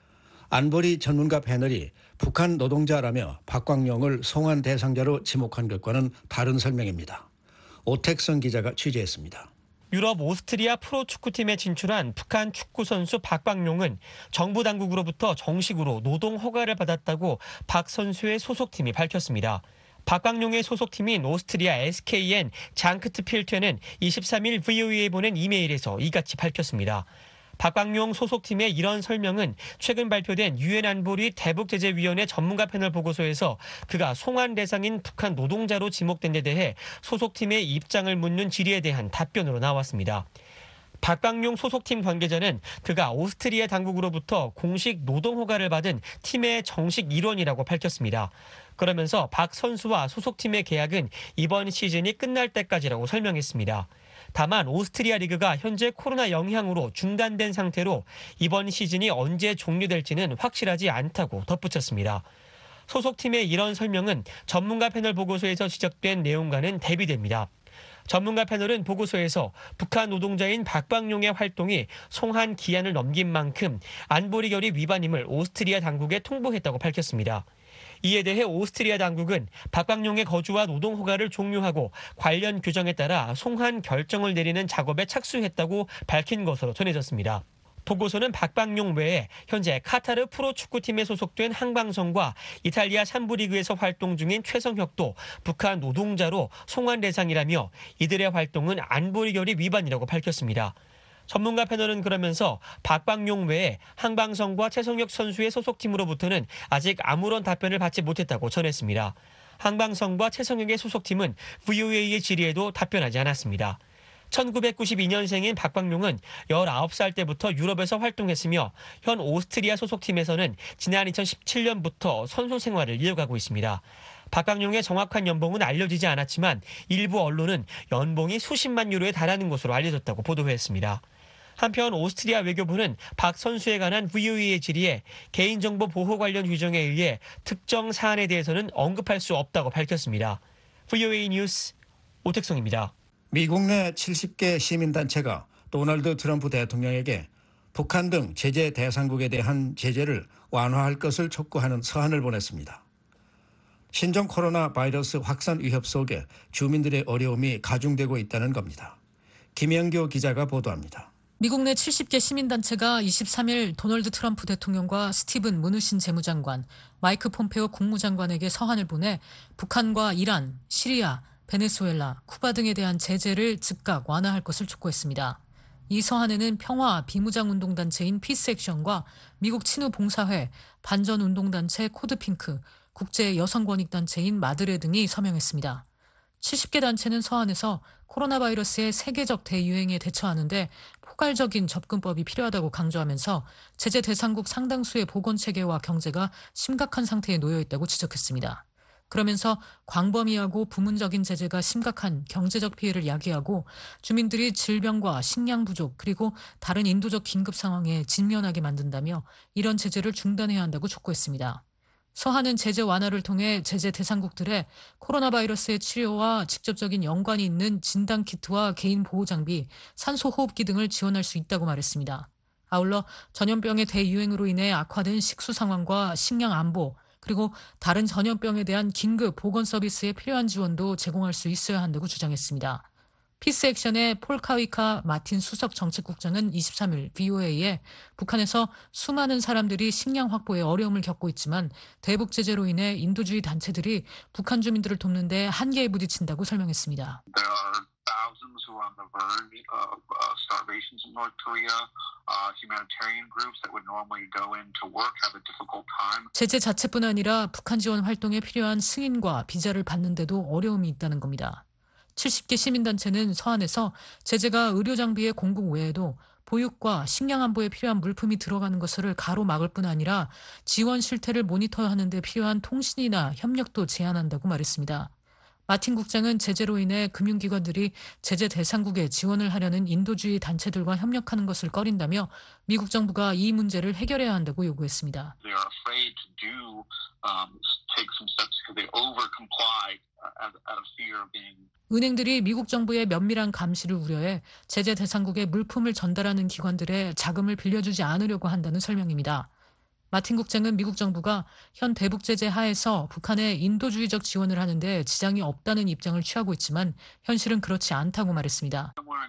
안보리 전문가 패널이 북한 노동자라며 박광용을 송환 대상자로 지목한 것과는 다른 설명입니다. 오택성 기자가 취재했습니다. 유럽 오스트리아 프로축구팀에 진출한 북한 축구선수 박광용은 정부 당국으로부터 정식으로 노동 허가를 받았다고 박 선수의 소속팀이 밝혔습니다. 박광용의 소속팀인 오스트리아 SKN 장크트필트는 23일 VOA에 보낸 이메일에서 이같이 밝혔습니다. 박광용 소속팀의 이런 설명은 최근 발표된 유엔 안보리 대북제재위원회 전문가 패널 보고서에서 그가 송환 대상인 북한 노동자로 지목된 데 대해 소속팀의 입장을 묻는 질의에 대한 답변으로 나왔습니다. 박광용 소속팀 관계자는 그가 오스트리아 당국으로부터 공식 노동 허가를 받은 팀의 정식 일원이라고 밝혔습니다. 그러면서 박 선수와 소속팀의 계약은 이번 시즌이 끝날 때까지라고 설명했습니다. 다만 오스트리아 리그가 현재 코로나 영향으로 중단된 상태로 이번 시즌이 언제 종료될지는 확실하지 않다고 덧붙였습니다. 소속팀의 이런 설명은 전문가 패널 보고서에서 지적된 내용과는 대비됩니다. 전문가 패널은 보고서에서 북한 노동자인 박광용의 활동이 송환 기한을 넘긴 만큼 안보리 결의 위반임을 오스트리아 당국에 통보했다고 밝혔습니다. 이에 대해 오스트리아 당국은 박광룡의 거주와 노동 허가를 종료하고 관련 규정에 따라 송환 결정을 내리는 작업에 착수했다고 밝힌 것으로 전해졌습니다. 보고서는 박광룡 외에 현재 카타르 프로축구팀에 소속된 항방성과 이탈리아 3부 리그에서 활동 중인 최성혁도 북한 노동자로 송환 대상이라며 이들의 활동은 안보리 결의 위반이라고 밝혔습니다. 전문가 패널은 그러면서 박광룡 외에 항방성과 최성혁 선수의 소속팀으로부터는 아직 아무런 답변을 받지 못했다고 전했습니다. 항방성과 최성혁의 소속팀은 VOA의 질의에도 답변하지 않았습니다. 1992년생인 박광룡은 19살 때부터 유럽에서 활동했으며 현 오스트리아 소속팀에서는 지난 2017년부터 선수 생활을 이어가고 있습니다. 박광룡의 정확한 연봉은 알려지지 않았지만 일부 언론은 연봉이 수십만 유로에 달하는 것으로 알려졌다고 보도했습니다. 한편 오스트리아 외교부는 박 선수에 관한 VOA의 질의에 개인정보 보호 관련 규정에 의해 특정 사안에 대해서는 언급할 수 없다고 밝혔습니다. VOA 뉴스 오택성입니다. 미국 내 70개 시민단체가 도널드 트럼프 대통령에게 북한 등 제재 대상국에 대한 제재를 완화할 것을 촉구하는 서한을 보냈습니다. 신종 코로나 바이러스 확산 위협 속에 주민들의 어려움이 가중되고 있다는 겁니다. 김영교 기자가 보도합니다. 미국 내 70개 시민단체가 23일 도널드 트럼프 대통령과 스티븐 무누신 재무장관, 마이크 폼페오 국무장관에게 서한을 보내 북한과 이란, 시리아, 베네수엘라, 쿠바 등에 대한 제재를 즉각 완화할 것을 촉구했습니다. 이 서한에는 평화 비무장운동단체인 피스액션과 미국 친우봉사회, 반전운동단체 코드핑크, 국제여성권익단체인 마드레 등이 서명했습니다. 70개 단체는 서한에서 코로나 바이러스의 세계적 대유행에 대처하는데 포괄적인 접근법이 필요하다고 강조하면서 제재 대상국 상당수의 보건체계와 경제가 심각한 상태에 놓여 있다고 지적했습니다. 그러면서 광범위하고 부문적인 제재가 심각한 경제적 피해를 야기하고 주민들이 질병과 식량 부족 그리고 다른 인도적 긴급 상황에 직면하게 만든다며 이런 제재를 중단해야 한다고 촉구했습니다. 서한은 제재 완화를 통해 제재 대상국들의 코로나 바이러스의 치료와 직접적인 연관이 있는 진단키트와 개인 보호장비, 산소호흡기 등을 지원할 수 있다고 말했습니다. 아울러 전염병의 대유행으로 인해 악화된 식수 상황과 식량 안보, 그리고 다른 전염병에 대한 긴급 보건 서비스에 필요한 지원도 제공할 수 있어야 한다고 주장했습니다. 피스액션의 폴 카위카 마틴 수석 정책국장은 23일 VOA에 북한에서 수많은 사람들이 식량 확보에 어려움을 겪고 있지만 대북 제재로 인해 인도주의 단체들이 북한 주민들을 돕는 데 한계에 부딪힌다고 설명했습니다. Thousands who are on the verge of starvation in North Korea. Humanitarian groups that would normally go in to work have a difficult time. 제재 자체뿐 아니라 북한 지원 활동에 필요한 승인과 비자를 받는데도 어려움이 있다는 겁니다. 70개 시민단체는 서한에서 제재가 의료 장비의 공급 외에도 보육과 식량 안보에 필요한 물품이 들어가는 것을 가로막을 뿐 아니라 지원 실태를 모니터하는 데 필요한 통신이나 협력도 제한한다고 말했습니다. 마틴 국장은 제재로 인해 금융기관들이 제재 대상국에 지원을 하려는 인도주의 단체들과 협력하는 것을 꺼린다며 미국 정부가 이 문제를 해결해야 한다고 요구했습니다. They are afraid to take some steps because they overcomply out of fear of being. 은행들이 미국 정부의 면밀한 감시를 우려해 제재 대상국에 물품을 전달하는 기관들의 자금을 빌려주지 않으려고 한다는 설명입니다. 마틴 국장은 미국 정부가 현 대북 제재 하에서 북한에 인도주의적 지원을 하는데 지장이 없다는 입장을 취하고 있지만 현실은 그렇지 않다고 말했습니다.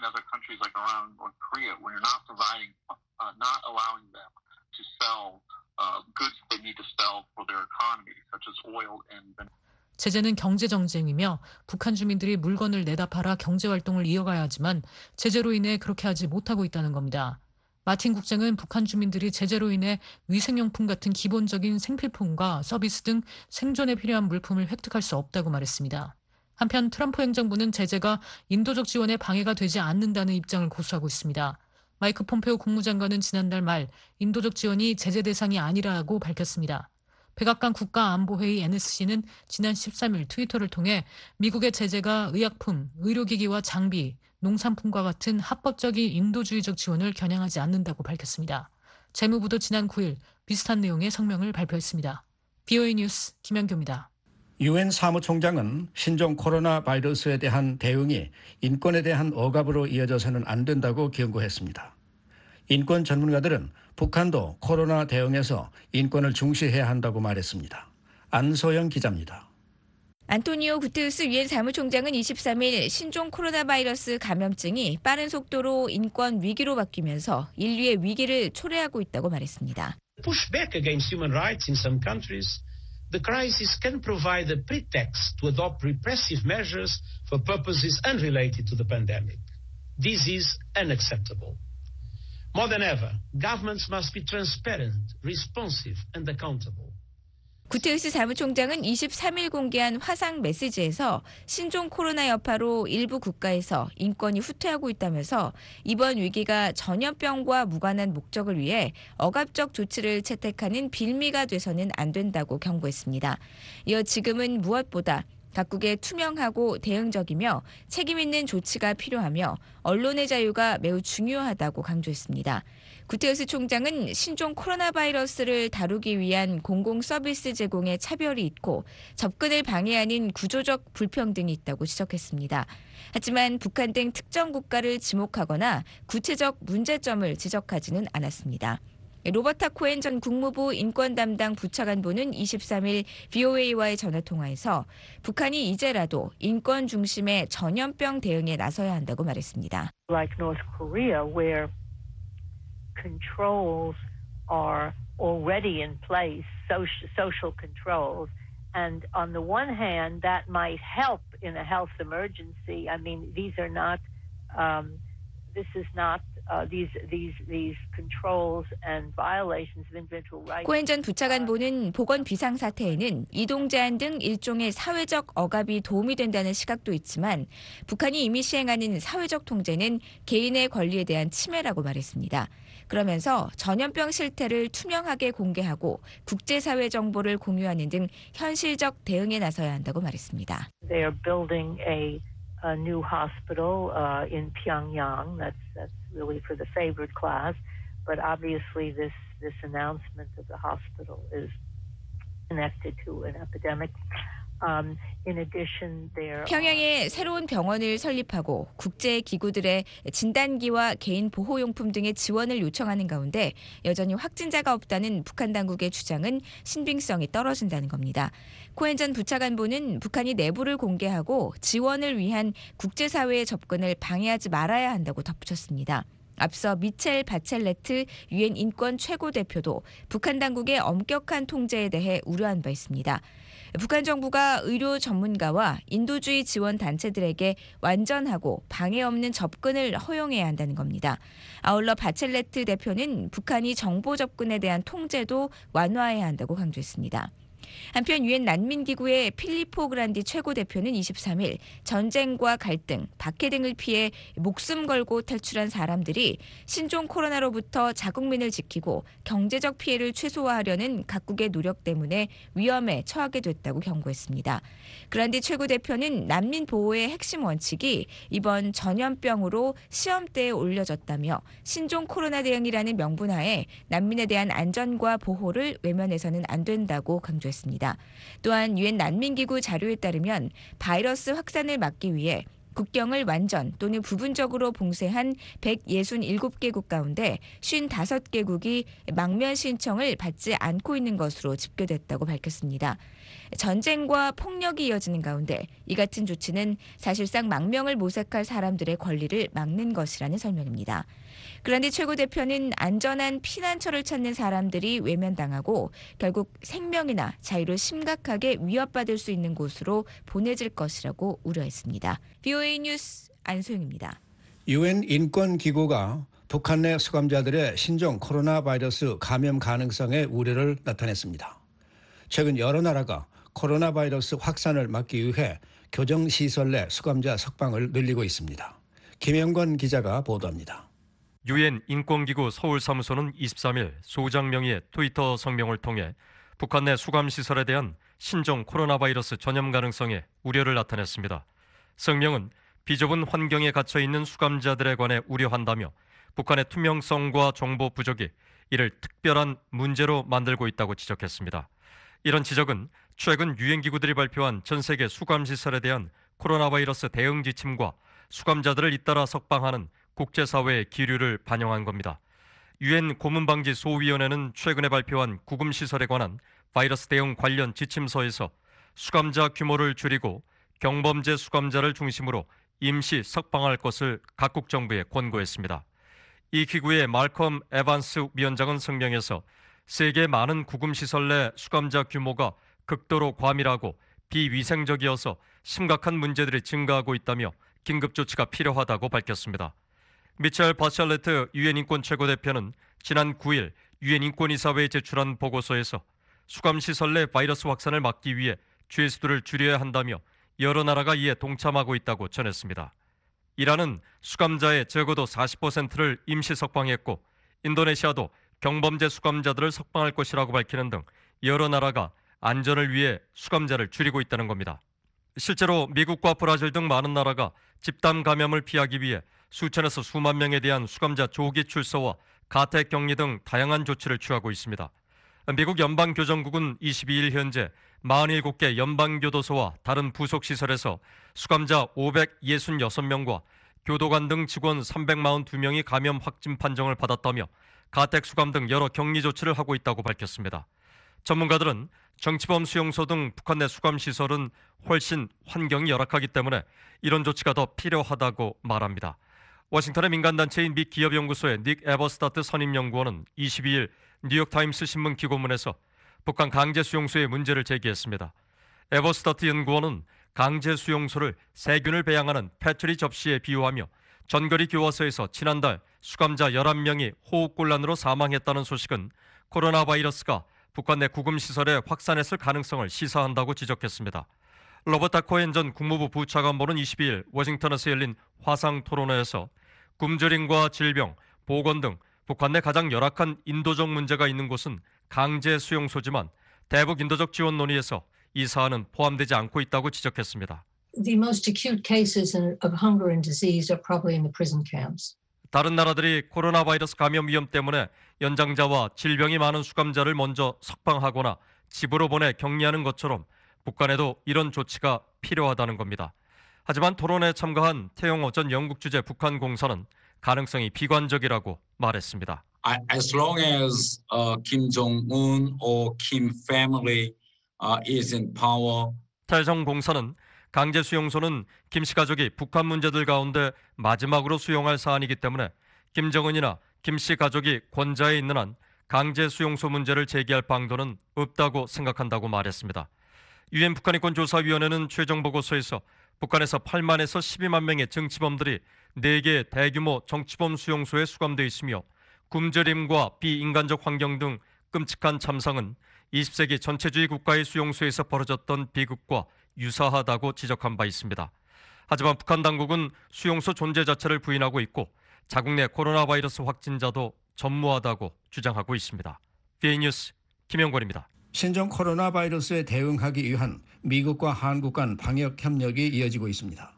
제재는 경제 정쟁이며 북한 주민들이 물건을 내다 팔아 경제 활동을 이어가야 하지만 제재로 인해 그렇게 하지 못하고 있다는 겁니다. 마틴 국장은 북한 주민들이 제재로 인해 위생용품 같은 기본적인 생필품과 서비스 등 생존에 필요한 물품을 획득할 수 없다고 말했습니다. 한편 트럼프 행정부는 제재가 인도적 지원에 방해가 되지 않는다는 입장을 고수하고 있습니다. 마이크 폼페오 국무장관은 지난달 말 인도적 지원이 제재 대상이 아니라고 밝혔습니다. 백악관 국가안보회의 NSC는 지난 13일 트위터를 통해 미국의 제재가 의약품, 의료기기와 장비, 농산품과 같은 합법적인 인도주의적 지원을 겨냥하지 않는다고 밝혔습니다. 재무부도 지난 9일 비슷한 내용의 성명을 발표했습니다. VOA 뉴스 김현교입니다. 유엔 사무총장은 신종 코로나 바이러스에 대한 대응이 인권에 대한 억압으로 이어져서는 안 된다고 경고했습니다. 인권 전문가들은 북한도 코로나 대응에서 인권을 중시해야 한다고 말했습니다. 안소영 기자입니다. 안토니오 구테우스 유엔 사무총장은 23일 신종 코로나 바이러스 감염증이 빠른 속도로 인권 위기로 바뀌면서 인류의 위기를 초래하고 있다고 말했습니다. Push back against human rights in some countries, the crisis can provide a pretext to adopt repressive measures for purposes unrelated to the pandemic. This is unacceptable. More than ever, governments must be transparent, responsive, and accountable. 구테우스 사무총장은 23일 공개한 화상 메시지에서 신종 코로나 여파로 일부 국가에서 인권이 후퇴하고 있다면서 이번 위기가 전염병과 무관한 목적을 위해 억압적 조치를 채택하는 빌미가 돼서는 안 된다고 경고했습니다. 이어 지금은 무엇보다 각국의 투명하고 대응적이며 책임 있는 조치가 필요하며 언론의 자유가 매우 중요하다고 강조했습니다. 구테우스 총장은 신종 코로나 바이러스를 다루기 위한 공공 서비스 제공에 차별이 있고 접근을 방해하는 구조적 불평등이 있다고 지적했습니다. 하지만 북한 등 특정 국가를 지목하거나 구체적 문제점을 지적하지는 않았습니다. 로버타 코엔 전 국무부 인권 담당 부차관보는 23일 VOA와의 전화통화에서 북한이 이제라도 인권 중심의 전염병 대응에 나서야 한다고 말했습니다. Like North Korea, where controls are already in place, social controls, and on the one hand, that might help in a health emergency. I mean, these are not. This is not these controls and violations of individual rights. 코엔 전 부차관보는 보건 비상 사태에는 이동 제한 등 일종의 사회적 억압이 도움이 된다는 시각도 있지만 북한이 이미 시행하는 사회적 통제는 개인의 권리에 대한 침해라고 말했습니다. 그러면서 전염병 실태를 투명하게 공개하고 국제사회 정보를 공유하는 등 현실적 대응에 나서야 한다고 말했습니다. They are building a new hospital in Pyongyang. That's really for the favored class, but obviously this announcement of the hospital is connected to an epidemic. In addition, 평양에 새로운 병원을 설립하고 국제 기구들의 진단기와 개인 보호용품 등의 지원을 요청하는 가운데 여전히 확진자가 없다는 북한 당국의 주장은 신빙성이 떨어진다는 겁니다. 코엔 전 부차관보는 북한이 내부를 공개하고 지원을 위한 국제사회의 접근을 방해하지 말아야 한다고 덧붙였습니다. 앞서 미첼 바첼레트 유엔 인권 최고 대표도 북한 당국의 엄격한 통제에 대해 우려한 바 있습니다. 북한 정부가 의료 전문가와 인도주의 지원 단체들에게 완전하고 방해 없는 접근을 허용해야 한다는 겁니다. 아울러 바첼레트 대표는 북한이 정보 접근에 대한 통제도 완화해야 한다고 강조했습니다. 한편 유엔 난민기구의 필리포 그란디 최고 대표는 23일 전쟁과 갈등, 박해 등을 피해 목숨 걸고 탈출한 사람들이 신종 코로나로부터 자국민을 지키고 경제적 피해를 최소화하려는 각국의 노력 때문에 위험에 처하게 됐다고 경고했습니다. 그란디 최고 대표는 난민 보호의 핵심 원칙이 이번 전염병으로 시험대에 올려졌다며 신종 코로나 대응이라는 명분하에 난민에 대한 안전과 보호를 외면해서는 안 된다고 강조했습니다. 또한 유엔 난민기구 자료에 따르면 바이러스 확산을 막기 위해 국경을 완전 또는 부분적으로 봉쇄한 167개국 가운데 55개국이 망면 신청을 받지 않고 있는 것으로 집계됐다고 밝혔습니다. 전쟁과 폭력이 이어지는 가운데 이 같은 조치는 사실상 망명을 모색할 사람들의 권리를 막는 것이라는 설명입니다. 그란디 최고 대표는 안전한 피난처를 찾는 사람들이 외면당하고 결국 생명이나 자유를 심각하게 위협받을 수 있는 곳으로 보내질 것이라고 우려했습니다. VOA 뉴스 안소영입니다. 유엔 인권기구가 북한 내 수감자들의 신종 코로나 바이러스 감염 가능성에 우려를 나타냈습니다. 최근 여러 나라가 코로나 바이러스 확산을 막기 위해 교정시설 내 수감자 석방을 늘리고 있습니다. 김영권 기자가 보도합니다. 유엔 인권기구 서울사무소는 23일 소장 명의의 트위터 성명을 통해 북한 내 수감시설에 대한 신종 코로나 바이러스 전염 가능성에 우려를 나타냈습니다. 성명은 비좁은 환경에 갇혀 있는 수감자들에 관해 우려한다며 북한의 투명성과 정보 부족이 이를 특별한 문제로 만들고 있다고 지적했습니다. 이런 지적은 최근 유엔 기구들이 발표한 전 세계 수감시설에 대한 코로나 바이러스 대응 지침과 수감자들을 잇따라 석방하는 국제사회의 기류를 반영한 겁니다. 유엔 고문방지 소위원회는 최근에 발표한 구금시설에 관한 바이러스 대응 관련 지침서에서 수감자 규모를 줄이고 경범죄 수감자를 중심으로 임시 석방할 것을 각국 정부에 권고했습니다. 이 기구의 말컴 에반스 위원장은 성명에서 세계 많은 구금시설 내 수감자 규모가 극도로 과밀하고 비위생적이어서 심각한 문제들이 증가하고 있다며 긴급 조치가 필요하다고 밝혔습니다. 미첼 바샬레트 유엔 인권 최고대표는 지난 9일 유엔 인권이사회에 제출한 보고서에서 수감시설 내 바이러스 확산을 막기 위해 죄수들을 줄여야 한다며 여러 나라가 이에 동참하고 있다고 전했습니다. 이란은 수감자의 적어도 40%를 임시 석방했고 인도네시아도 경범죄 수감자들을 석방할 것이라고 밝히는 등 여러 나라가 안전을 위해 수감자를 줄이고 있다는 겁니다. 실제로 미국과 브라질 등 많은 나라가 집단 감염을 피하기 위해 수천에서 수만 명에 대한 수감자 조기 출소와 가택 격리 등 다양한 조치를 취하고 있습니다. 미국 연방교정국은 22일 현재 47개 연방교도소와 다른 부속시설에서 수감자 566명과 교도관 등 직원 342명이 감염 확진 판정을 받았다며 가택 수감 등 여러 격리 조치를 하고 있다고 밝혔습니다. 전문가들은 정치범 수용소 등 북한 내 수감시설은 훨씬 환경이 열악하기 때문에 이런 조치가 더 필요하다고 말합니다. 워싱턴의 민간단체인 미 기업연구소의 닉 에버스타트 선임연구원은 22일 뉴욕타임스 신문 기고문에서 북한 강제수용소의 문제를 제기했습니다. 에버스타트 연구원은 강제수용소를 세균을 배양하는 패트리 접시에 비유하며 전거리 교화소에서 지난달 수감자 11명이 호흡곤란으로 사망했다는 소식은 코로나 바이러스가 북한 내 구금시설에 확산했을 가능성을 시사한다고 지적했습니다. 로버타 코엔 전 국무부 부차관보는 22일 워싱턴에서 열린 화상토론회에서 굶주림과 질병, 보건 등 북한 내 가장 열악한 인도적 문제가 있는 곳은 강제 수용소지만 대북 인도적 지원 논의에서 이 사안은 포함되지 않고 있다고 지적했습니다. The most acute cases of hunger and disease are probably in the prison camps. 다른 나라들이 코로나 바이러스 감염 위험 때문에 연장자와 질병이 많은 수감자를 먼저 석방하거나 집으로 보내 격리하는 것처럼 북한에도 이런 조치가 필요하다는 겁니다. 하지만 토론회에 참가한 태용호 전 영국 주재 북한 공사는 가능성이 비관적이라고 말했습니다. As long as Kim Jong-un or Kim family is in power. 태정 공사는 강제 수용소는 김 씨 가족이 북한 문제들 가운데 마지막으로 수용할 사안이기 때문에 김정은이나 김 씨 가족이 권좌에 있는 한 강제 수용소 문제를 제기할 방도는 없다고 생각한다고 말했습니다. 유엔 북한인권조사위원회는 최종 보고서에서 북한에서 8만에서 12만 명의 정치범들이 4개 대규모 정치범 수용소에 수감되어 있으며 굶주림과 비인간적 환경 등 끔찍한 참상은 20세기 전체주의 국가의 수용소에서 벌어졌던 비극과 유사하다고 지적한 바 있습니다. 하지만 북한 당국은 수용소 존재 자체를 부인하고 있고 자국 내 코로나 바이러스 확진자도 전무하다고 주장하고 있습니다. BA 뉴스 김영권입니다. 신종 코로나 바이러스에 대응하기 위한 미국과 한국 간 방역 협력이 이어지고 있습니다.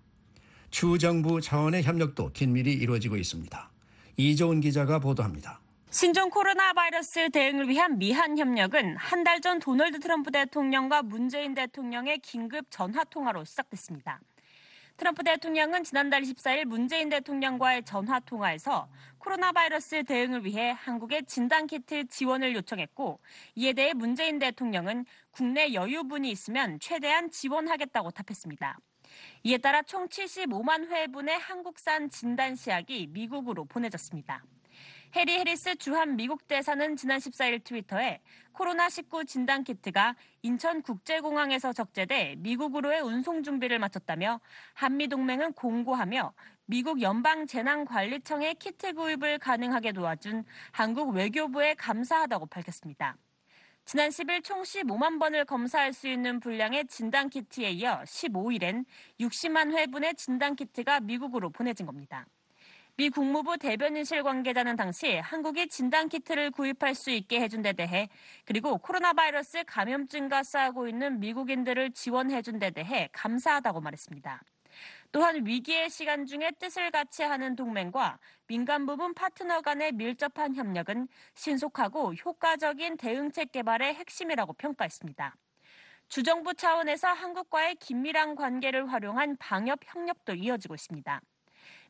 추 정부 차원의 협력도 긴밀히 이루어지고 있습니다. 이조은 기자가 보도합니다. 신종 코로나 바이러스 대응을 위한 미한 협력은 한 달 전 도널드 트럼프 대통령과 문재인 대통령의 긴급 전화 통화로 시작됐습니다. 트럼프 대통령은 지난달 24일 문재인 대통령과의 전화 통화에서 코로나 바이러스 대응을 위해 한국에 진단키트 지원을 요청했고 이에 대해 문재인 대통령은 국내 여유분이 있으면 최대한 지원하겠다고 답했습니다. 이에 따라 총 75만 회분의 한국산 진단시약이 미국으로 보내졌습니다. 해리 해리스 주한 미국 대사는 지난 14일 트위터에 코로나19 진단키트가 인천국제공항에서 적재돼 미국으로의 운송 준비를 마쳤다며 한미동맹은 공고하며 미국 연방재난관리청의 키트 구입을 가능하게 도와준 한국 외교부에 감사하다고 밝혔습니다. 지난 10일 총 15만 번을 검사할 수 있는 분량의 진단키트에 이어 15일엔 60만 회분의 진단키트가 미국으로 보내진 겁니다. 미 국무부 대변인실 관계자는 당시 한국이 진단키트를 구입할 수 있게 해준 데 대해 그리고 코로나 바이러스 감염증과 싸우고 있는 미국인들을 지원해준 데 대해 감사하다고 말했습니다. 또한 위기의 시간 중에 뜻을 같이 하는 동맹과 민간 부문 파트너 간의 밀접한 협력은 신속하고 효과적인 대응책 개발의 핵심이라고 평가했습니다. 주정부 차원에서 한국과의 긴밀한 관계를 활용한 방역 협력도 이어지고 있습니다.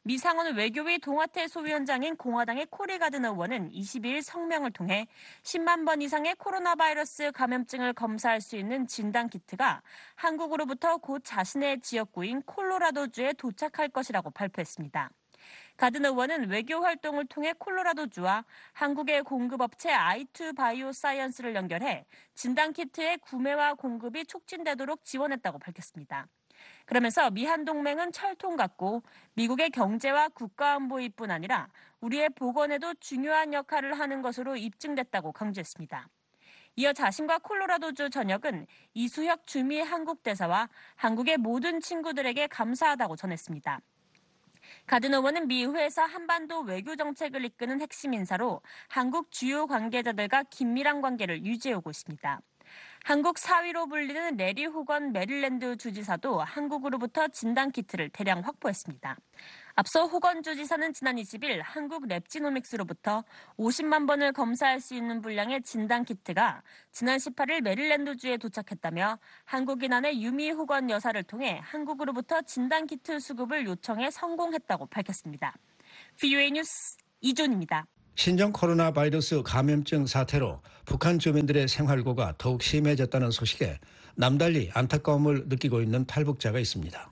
미상원 외교위 동아태 소위원장인 공화당의 코리 가든 의원은 22일 성명을 통해 10만 번 이상의 코로나 바이러스 감염증을 검사할 수 있는 진단키트가 한국으로부터 곧 자신의 지역구인 콜로라도주에 도착할 것이라고 발표했습니다. 가든 의원은 외교 활동을 통해 콜로라도주와 한국의 공급업체 I2 바이오 사이언스를 연결해 진단키트의 구매와 공급이 촉진되도록 지원했다고 밝혔습니다. 그러면서 미한 동맹은 철통 같고 미국의 경제와 국가안보이뿐 아니라 우리의 보건에도 중요한 역할을 하는 것으로 입증됐다고 강조했습니다. 이어 자신과 콜로라도주 전역은 이수혁 주미 한국 대사와 한국의 모든 친구들에게 감사하다고 전했습니다. 가든 의원은 미 의회에서 한반도 외교 정책을 이끄는 핵심 인사로 한국 주요 관계자들과 긴밀한 관계를 유지해오고 있습니다. 한국 4위로 불리는 레리 호건 메릴랜드 주지사도 한국으로부터 진단키트를 대량 확보했습니다. 앞서 호건 주지사는 지난 20일 한국 랩지노믹스로부터 50만 번을 검사할 수 있는 분량의 진단키트가 지난 18일 메릴랜드주에 도착했다며 한국인 안의 유미 호건 여사를 통해 한국으로부터 진단키트 수급을 요청해 성공했다고 밝혔습니다. VOA 뉴스 이존입니다. 신종 코로나 바이러스 감염증 사태로 북한 주민들의 생활고가 더욱 심해졌다는 소식에 남달리 안타까움을 느끼고 있는 탈북자가 있습니다.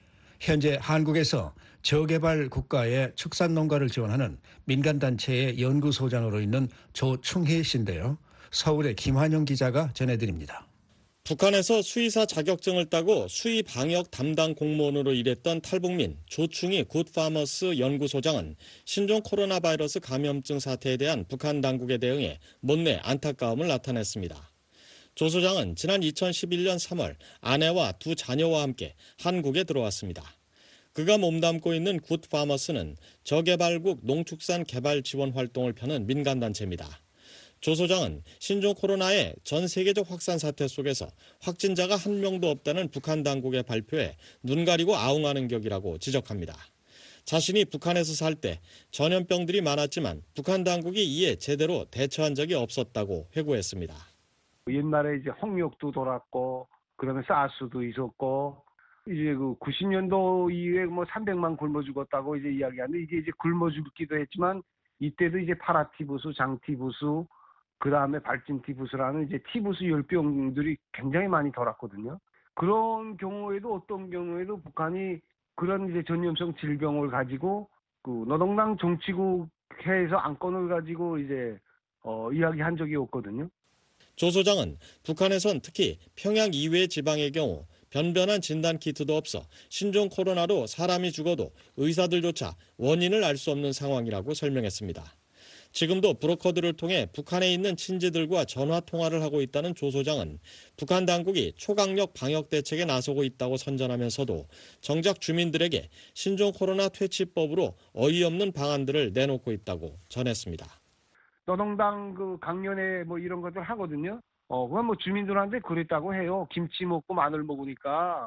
현재 한국에서 저개발 국가의 축산 농가를 지원하는 민간단체의 연구소장으로 있는 조충희 씨인데요. 서울의 김환영 기자가 전해드립니다. 북한에서 수의사 자격증을 따고 수의 방역 담당 공무원으로 일했던 탈북민 조충희 굿파머스 연구소장은 신종 코로나 바이러스 감염증 사태에 대한 북한 당국의 대응에 못내 안타까움을 나타냈습니다. 조 소장은 지난 2011년 3월 아내와 두 자녀와 함께 한국에 들어왔습니다. 그가 몸담고 있는 굿파머스는 저개발국 농축산 개발 지원 활동을 펴는 민간단체입니다. 조 소장은 신종 코로나의 전 세계적 확산 사태 속에서 확진자가 한 명도 없다는 북한 당국의 발표에 눈 가리고 아웅하는 격이라고 지적합니다. 자신이 북한에서 살 때 전염병들이 많았지만 북한 당국이 이에 제대로 대처한 적이 없었다고 회고했습니다. 옛날에 이제 홍역도 돌았고 그러면 사스도 있었고 이제 그 90년도 이후에 뭐 300만 굶어 죽었다고 이제 이야기하는데 이게 이제 굶어 죽기도 했지만 이때도 이제 파라티부스, 장티부스 그 다음에 발진티부스라는 이제 티부스 열병들이 굉장히 많이 돌았거든요. 그런 경우에도 어떤 경우에도 북한이 그런 이제 전염성 질병을 가지고 그 노동당 정치국회에서 안건을 가지고 이제 이야기한 적이 없거든요. 조 소장은 북한에선 특히 평양 이외 지방의 경우 변변한 진단키트도 없어 신종 코로나로 사람이 죽어도 의사들조차 원인을 알 수 없는 상황이라고 설명했습니다. 지금도 브로커들을 통해 북한에 있는 친지들과 전화 통화를 하고 있다는 조 소장은 북한 당국이 초강력 방역 대책에 나서고 있다고 선전하면서도 정작 주민들에게 신종 코로나 퇴치법으로 어이없는 방안들을 내놓고 있다고 전했습니다. 노동당 그 강연회 뭐 이런 것들 하거든요. 그건 뭐 주민들한테 그랬다고 해요. 김치 먹고 마늘 먹으니까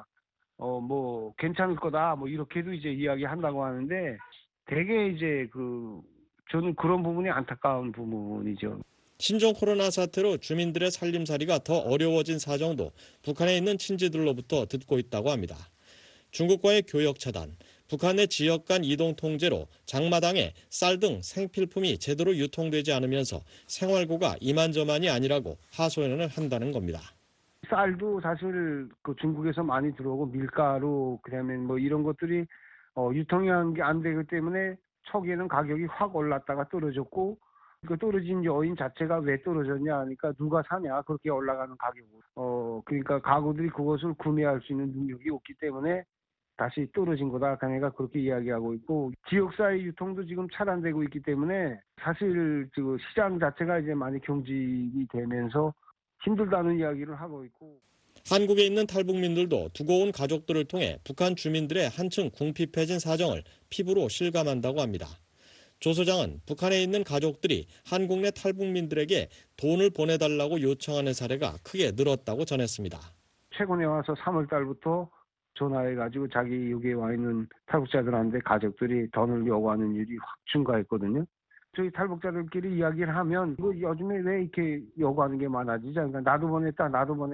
뭐 괜찮을 거다 뭐 이렇게도 이제 이야기한다고 하는데 되게 이제 저는 그런 부분이 안타까운 부분이죠. 신종 코로나 사태로 주민들의 살림살이가 더 어려워진 사정도 북한에 있는 친지들로부터 듣고 있다고 합니다. 중국과의 교역 차단, 북한의 지역 간 이동 통제로 장마당에 쌀 등 생필품이 제대로 유통되지 않으면서 생활고가 이만저만이 아니라고 하소연을 한다는 겁니다. 쌀도 사실 그 중국에서 많이 들어오고 밀가루 그다음에 뭐 이런 것들이 유통이 안 되기 때문에 초기에는 가격이 확 올랐다가 떨어졌고 그 떨어진 요인 자체가 왜 떨어졌냐 하니까 누가 사냐 그렇게 올라가는 가격으로 그러니까 가구들이 그것을 구매할 수 있는 능력이 없기 때문에 다시 떨어진 거다. 그러니까 그렇게 이야기하고 있고 지역사회 유통도 지금 차단되고 있기 때문에 사실 그 시장 자체가 이제 많이 경직이 되면서 힘들다는 이야기를 하고 있고. 한국에 있는 탈북민들도 두고 온 가족들을 통해 북한 주민들의 한층 궁핍해진 사정을 피부로 실감한다고 합니다. 조 소장은 북한에 있는 가족들이 한국 내 탈북민들에게 돈을 보내달라고 요청하는 사례가 크게 늘었다고 전했습니다. 최근에 와서 3월 달부터 전화해가지고 자기 여기에 와 있는 탈북자들한테 가족들이 돈을 요구하는 일이 확 증가했거든요. 저희 탈북자들끼리 이야기를 하면 이거 요즘에 왜 이렇게 요구하는 게 많아지지? 그러니까 나도 보냈다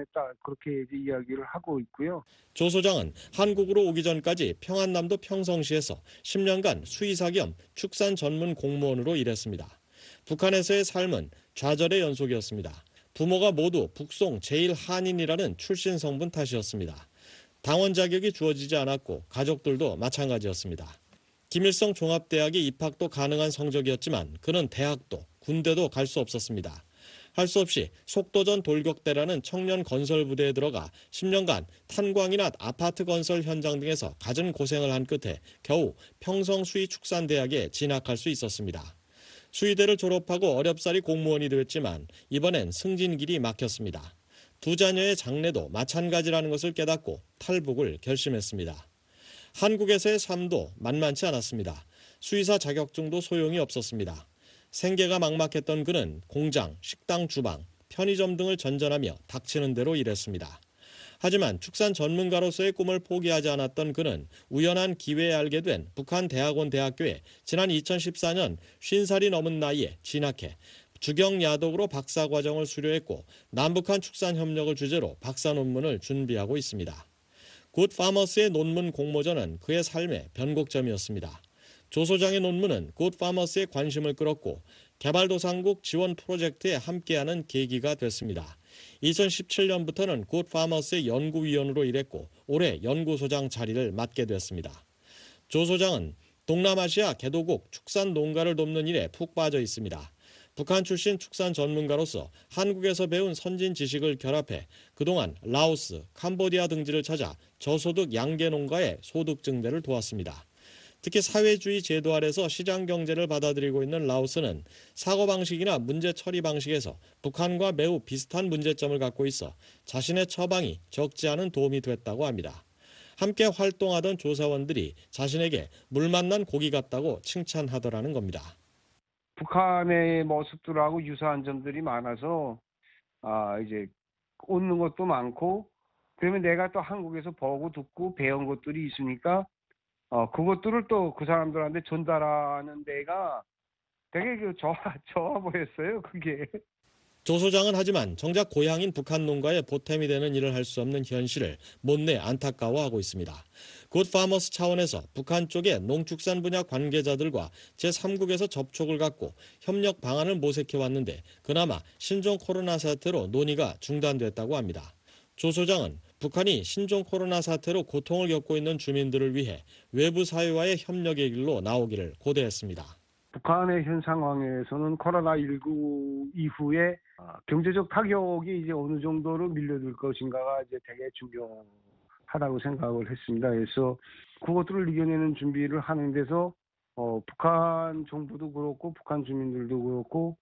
그렇게 이제 이야기를 하고 있고요. 조 소장은 한국으로 오기 전까지 평안남도 평성시에서 10년간 수의사 겸 축산 전문 공무원으로 일했습니다. 북한에서의 삶은 좌절의 연속이었습니다. 부모가 모두 북송 제1한인이라는 출신 성분 탓이었습니다. 당원 자격이 주어지지 않았고 가족들도 마찬가지였습니다. 김일성 종합대학에 입학도 가능한 성적이었지만 그는 대학도 군대도 갈 수 없었습니다. 할 수 없이 속도전 돌격대라는 청년 건설 부대에 들어가 10년간 탄광이나 아파트 건설 현장 등에서 갖은 고생을 한 끝에 겨우 평성수의축산대학에 진학할 수 있었습니다. 수의대를 졸업하고 어렵사리 공무원이 되었지만 이번엔 승진길이 막혔습니다. 두 자녀의 장래도 마찬가지라는 것을 깨닫고 탈북을 결심했습니다. 한국에서의 삶도 만만치 않았습니다. 수의사 자격증도 소용이 없었습니다. 생계가 막막했던 그는 공장, 식당 주방, 편의점 등을 전전하며 닥치는 대로 일했습니다. 하지만 축산 전문가로서의 꿈을 포기하지 않았던 그는 우연한 기회에 알게 된 북한대학원 대학교에 지난 2014년 50살이 넘은 나이에 진학해 주경야독으로 박사과정을 수료했고 남북한 축산협력을 주제로 박사 논문을 준비하고 있습니다. 굿 파머스의 논문 공모전은 그의 삶의 변곡점이었습니다. 조 소장의 논문은 굿 파머스의 관심을 끌었고 개발도상국 지원 프로젝트에 함께하는 계기가 됐습니다. 2017년부터는 굿 파머스의 연구위원으로 일했고 올해 연구소장 자리를 맡게 됐습니다. 조 소장은 동남아시아 개도국 축산 농가를 돕는 일에 푹 빠져 있습니다. 북한 출신 축산 전문가로서 한국에서 배운 선진 지식을 결합해 그동안 라오스, 캄보디아 등지를 찾아 저소득 양계 농가의 소득 증대를 도왔습니다. 특히 사회주의 제도 아래서 시장 경제를 받아들이고 있는 라오스는 사고방식이나 문제 처리 방식에서 북한과 매우 비슷한 문제점을 갖고 있어 자신의 처방이 적지 않은 도움이 됐다고 합니다. 함께 활동하던 조사원들이 자신에게 물 만난 고기 같다고 칭찬하더라는 겁니다. 북한의 모습들하고 유사한 점들이 많아서 이제 웃는 것도 많고 그러면 내가 또 한국에서 보고 듣고 배운 것들이 있으니까 그것들을 또 그 사람들한테 전달하는 데가 되게 좋아 보였어요. 그게. 조 소장은 하지만 정작 고향인 북한 농가에 보탬이 되는 일을 할 수 없는 현실을 못내 안타까워하고 있습니다. 굿 파머스 차원에서 북한 쪽의 농축산 분야 관계자들과 제3국에서 접촉을 갖고 협력 방안을 모색해왔는데 그나마 신종 코로나 사태로 논의가 중단됐다고 합니다. 조 소장은 북한이 신종 코로나 사태로 고통을 겪고 있는 주민들을 위해 외부 사회와의 협력의 길로 나오기를 고대했습니다. 북한의 현 상황에서는 코로나19 이후에 경제적 타격이 이제 어느 정도로 밀려들 것인가가 이제 되게 중요하다고 생각을 했습니다. 그래서 그것들을 이겨내는 준비를 하는 데서 북한 정부도 그렇고 북한 주민들도 그렇고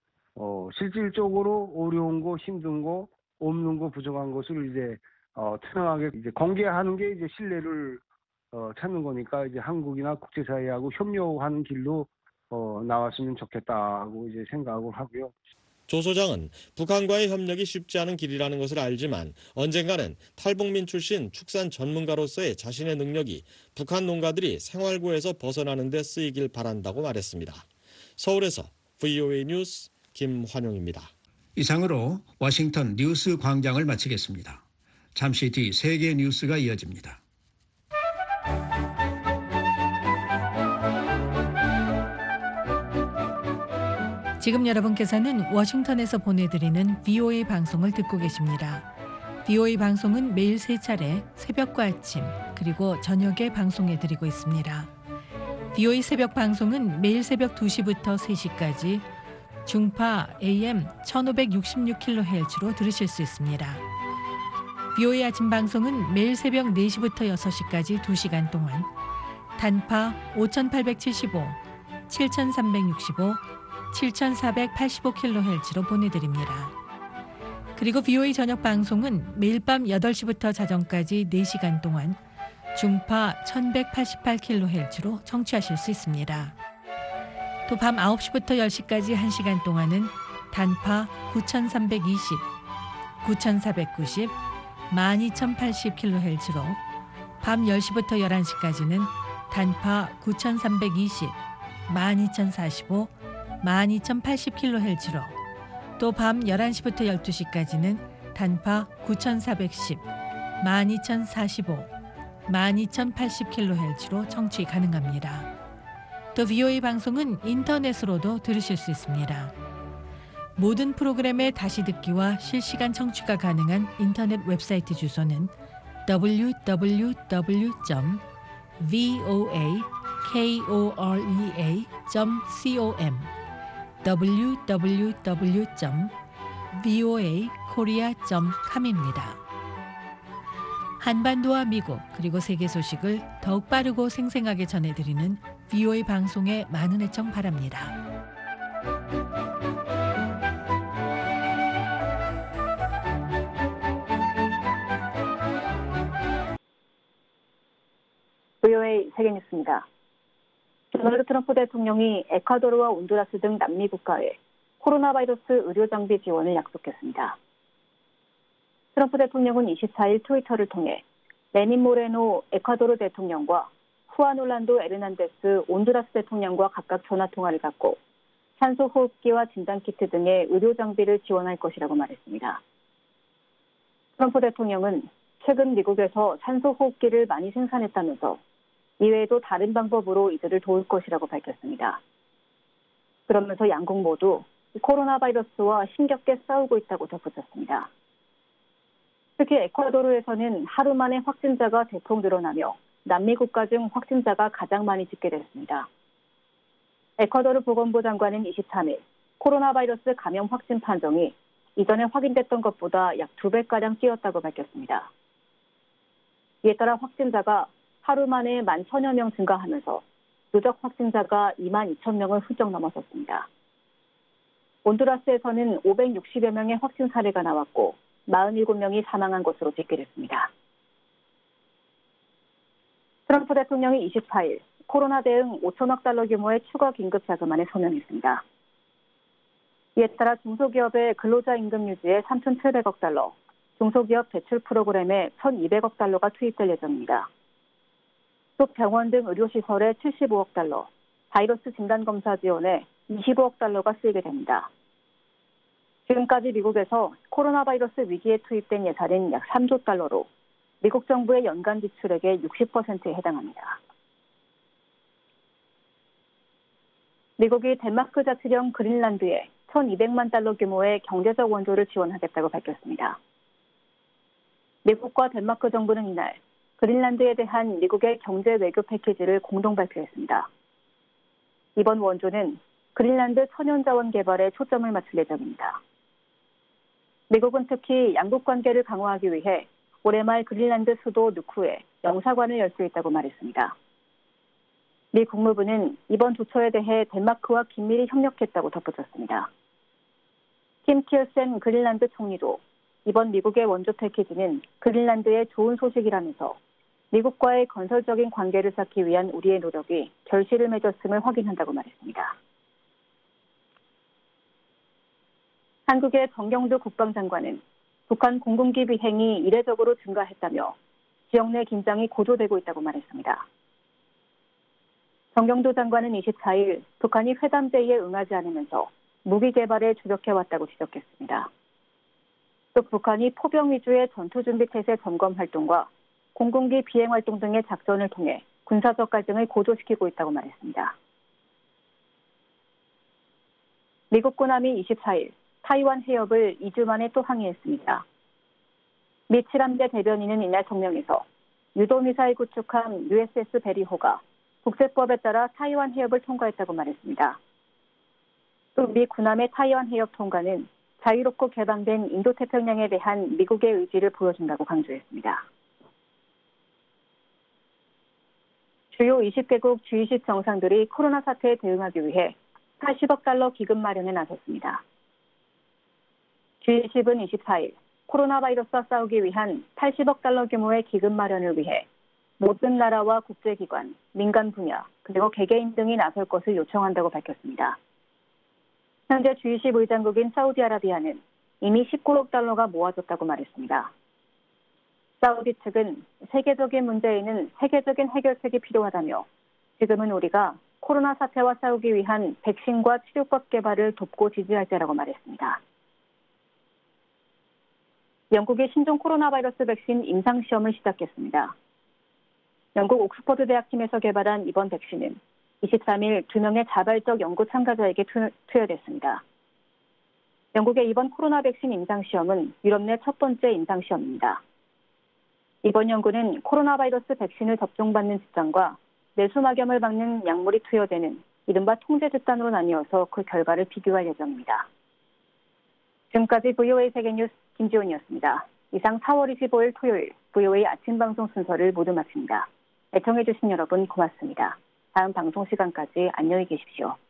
실질적으로 어려운 거, 힘든 거, 없는 거, 부족한 것을 이제 투명하게 이제 공개하는 게 이제 신뢰를 찾는 거니까 이제 한국이나 국제사회하고 협력하는 길로 나왔으면 좋겠다고 이제 생각을 하고요. 조 소장은 북한과의 협력이 쉽지 않은 길이라는 것을 알지만 언젠가는 탈북민 출신 축산 전문가로서의 자신의 능력이 북한 농가들이 생활고에서 벗어나는 데 쓰이길 바란다고 말했습니다. 서울에서 VOA 뉴스 김환용입니다. 이상으로 워싱턴 뉴스 광장을 마치겠습니다. 잠시 뒤 세계 뉴스가 이어집니다. 지금 여러분께서는 워싱턴에서 보내드리는 VOA 방송을 듣고 계십니다. VOA 방송은 매일 3차례 새벽과 아침 그리고 저녁에 방송해드리고 있습니다. VOA 새벽 방송은 매일 새벽 2시부터 3시까지 중파 AM 1566kHz로 들으실 수 있습니다. VOA 아침 방송은 매일 새벽 4시부터 6시까지 2시간 동안 단파 5875, 7365, 7485kHz로 보내드립니다. 그리고 VOA 저녁 방송은 매일 밤 8시부터 자정까지 4시간 동안 중파 1188kHz로 청취하실 수 있습니다. 또 밤 9시부터 10시까지 1시간 동안은 단파 9320, 9490, 12080kHz로 밤 10시부터 11시까지는 단파 9320, 12045, 12,080kHz로 또 밤 11시부터 12시까지는 단파 9,410, 12,045, 12,080kHz로 청취 가능합니다. 또 VOA 방송은 인터넷으로도 들으실 수 있습니다. 모든 프로그램의 다시 듣기와 실시간 청취가 가능한 인터넷 웹사이트 주소는 www.voakorea.com www.voakorea.com입니다. 한반도와 미국 그리고 세계 소식을 더욱 빠르고 생생하게 전해드리는 VOA 방송에 많은 애청 바랍니다. VOA 세계뉴스입니다. 도널드 트럼프 대통령이 에콰도르와 온두라스 등 남미 국가에 코로나 바이러스 의료 장비 지원을 약속했습니다. 트럼프 대통령은 24일 트위터를 통해 레닌 모레노 에콰도르 대통령과 후안 올란도 에르난데스 온두라스 대통령과 각각 전화 통화를 갖고 산소 호흡기와 진단키트 등의 의료 장비를 지원할 것이라고 말했습니다. 트럼프 대통령은 최근 미국에서 산소 호흡기를 많이 생산했다면서 이외에도 다른 방법으로 이들을 도울 것이라고 밝혔습니다. 그러면서 양국 모두 코로나 바이러스와 힘겹게 싸우고 있다고 덧붙였습니다. 특히 에콰도르에서는 하루 만에 확진자가 대폭 늘어나며 남미 국가 중 확진자가 가장 많이 집계됐습니다. 에콰도르 보건부 장관은 23일 코로나 바이러스 감염 확진 판정이 이전에 확인됐던 것보다 약 2배가량 뛰었다고 밝혔습니다. 이에 따라 확진자가 하루 만에 11,000여 명 증가하면서 누적 확진자가 22,000명을 훌쩍 넘어섰습니다. 온두라스에서는 560여 명의 확진 사례가 나왔고 47명이 사망한 것으로 집계됐습니다. 트럼프 대통령이 24일 코로나 대응 5천억 달러 규모의 추가 긴급 자금안에 서명했습니다. 이에 따라 중소기업의 근로자 임금 유지에 3,700억 달러, 중소기업 대출 프로그램에 1,200억 달러가 투입될 예정입니다. 또 병원 등 의료시설에 75억 달러, 바이러스 진단검사 지원에 25억 달러가 쓰이게 됩니다. 지금까지 미국에서 코로나 바이러스 위기에 투입된 예산은 약 3조 달러로 미국 정부의 연간 지출액의 60%에 해당합니다. 미국이 덴마크 자치령 그린란드에 1,200만 달러 규모의 경제적 원조를 지원하겠다고 밝혔습니다. 미국과 덴마크 정부는 이날 그린란드에 대한 미국의 경제 외교 패키지를 공동 발표했습니다. 이번 원조는 그린란드 천연자원 개발에 초점을 맞출 예정입니다. 미국은 특히 양국 관계를 강화하기 위해 올해 말 그린란드 수도 누쿠에 영사관을 열 수 있다고 말했습니다. 미 국무부는 이번 조처에 대해 덴마크와 긴밀히 협력했다고 덧붙였습니다. 킴 키어센 그린란드 총리도 이번 미국의 원조 패키지는 그린란드의 좋은 소식이라면서 미국과의 건설적인 관계를 쌓기 위한 우리의 노력이 결실을 맺었음을 확인한다고 말했습니다. 한국의 정경두 국방장관은 북한 공군기 비행이 이례적으로 증가했다며 지역 내 긴장이 고조되고 있다고 말했습니다. 정경두 장관은 24일 북한이 회담 제의에 응하지 않으면서 무기 개발에 주력해왔다고 지적했습니다. 또 북한이 포병 위주의 전투준비태세 점검 활동과 공군기 비행 활동 등의 작전을 통해 군사적 갈등을 고조시키고 있다고 말했습니다. 미국 군함이 24일 타이완 해협을 2주 만에 또 항해했습니다. 미 7함대 대변인은 이날 성명에서 유도미사일 구축함 USS 베리호가 국제법에 따라 타이완 해협을 통과했다고 말했습니다. 또 미 군함의 타이완 해협 통과는 자유롭고 개방된 인도태평양에 대한 미국의 의지를 보여준다고 강조했습니다. 주요 20개국 G20 정상들이 코로나 사태에 대응하기 위해 80억 달러 기금 마련에 나섰습니다. G20은 24일 코로나 바이러스와 싸우기 위한 80억 달러 규모의 기금 마련을 위해 모든 나라와 국제기관, 민간 분야, 그리고 개개인 등이 나설 것을 요청한다고 밝혔습니다. 현재 G20 의장국인 사우디아라비아는 이미 19억 달러가 모아졌다고 말했습니다. 사우디 측은 세계적인 문제에는 세계적인 해결책이 필요하다며 지금은 우리가 코로나 사태와 싸우기 위한 백신과 치료법 개발을 돕고 지지할 때라고 말했습니다. 영국의 신종 코로나 바이러스 백신 임상시험을 시작했습니다. 영국 옥스퍼드 대학팀에서 개발한 이번 백신은 23일 2명의 자발적 연구 참가자에게 투여됐습니다. 영국의 이번 코로나 백신 임상시험은 유럽 내 첫 번째 임상시험입니다. 이번 연구는 코로나 바이러스 백신을 접종받는 집단과 내수막염을 막는 약물이 투여되는 이른바 통제 집단으로 나뉘어서 그 결과를 비교할 예정입니다. 지금까지 VOA 세계뉴스 김지훈이었습니다. 이상 4월 25일 토요일 VOA 아침 방송 순서를 모두 마칩니다. 애청해주신 여러분 고맙습니다. 다음 방송 시간까지 안녕히 계십시오.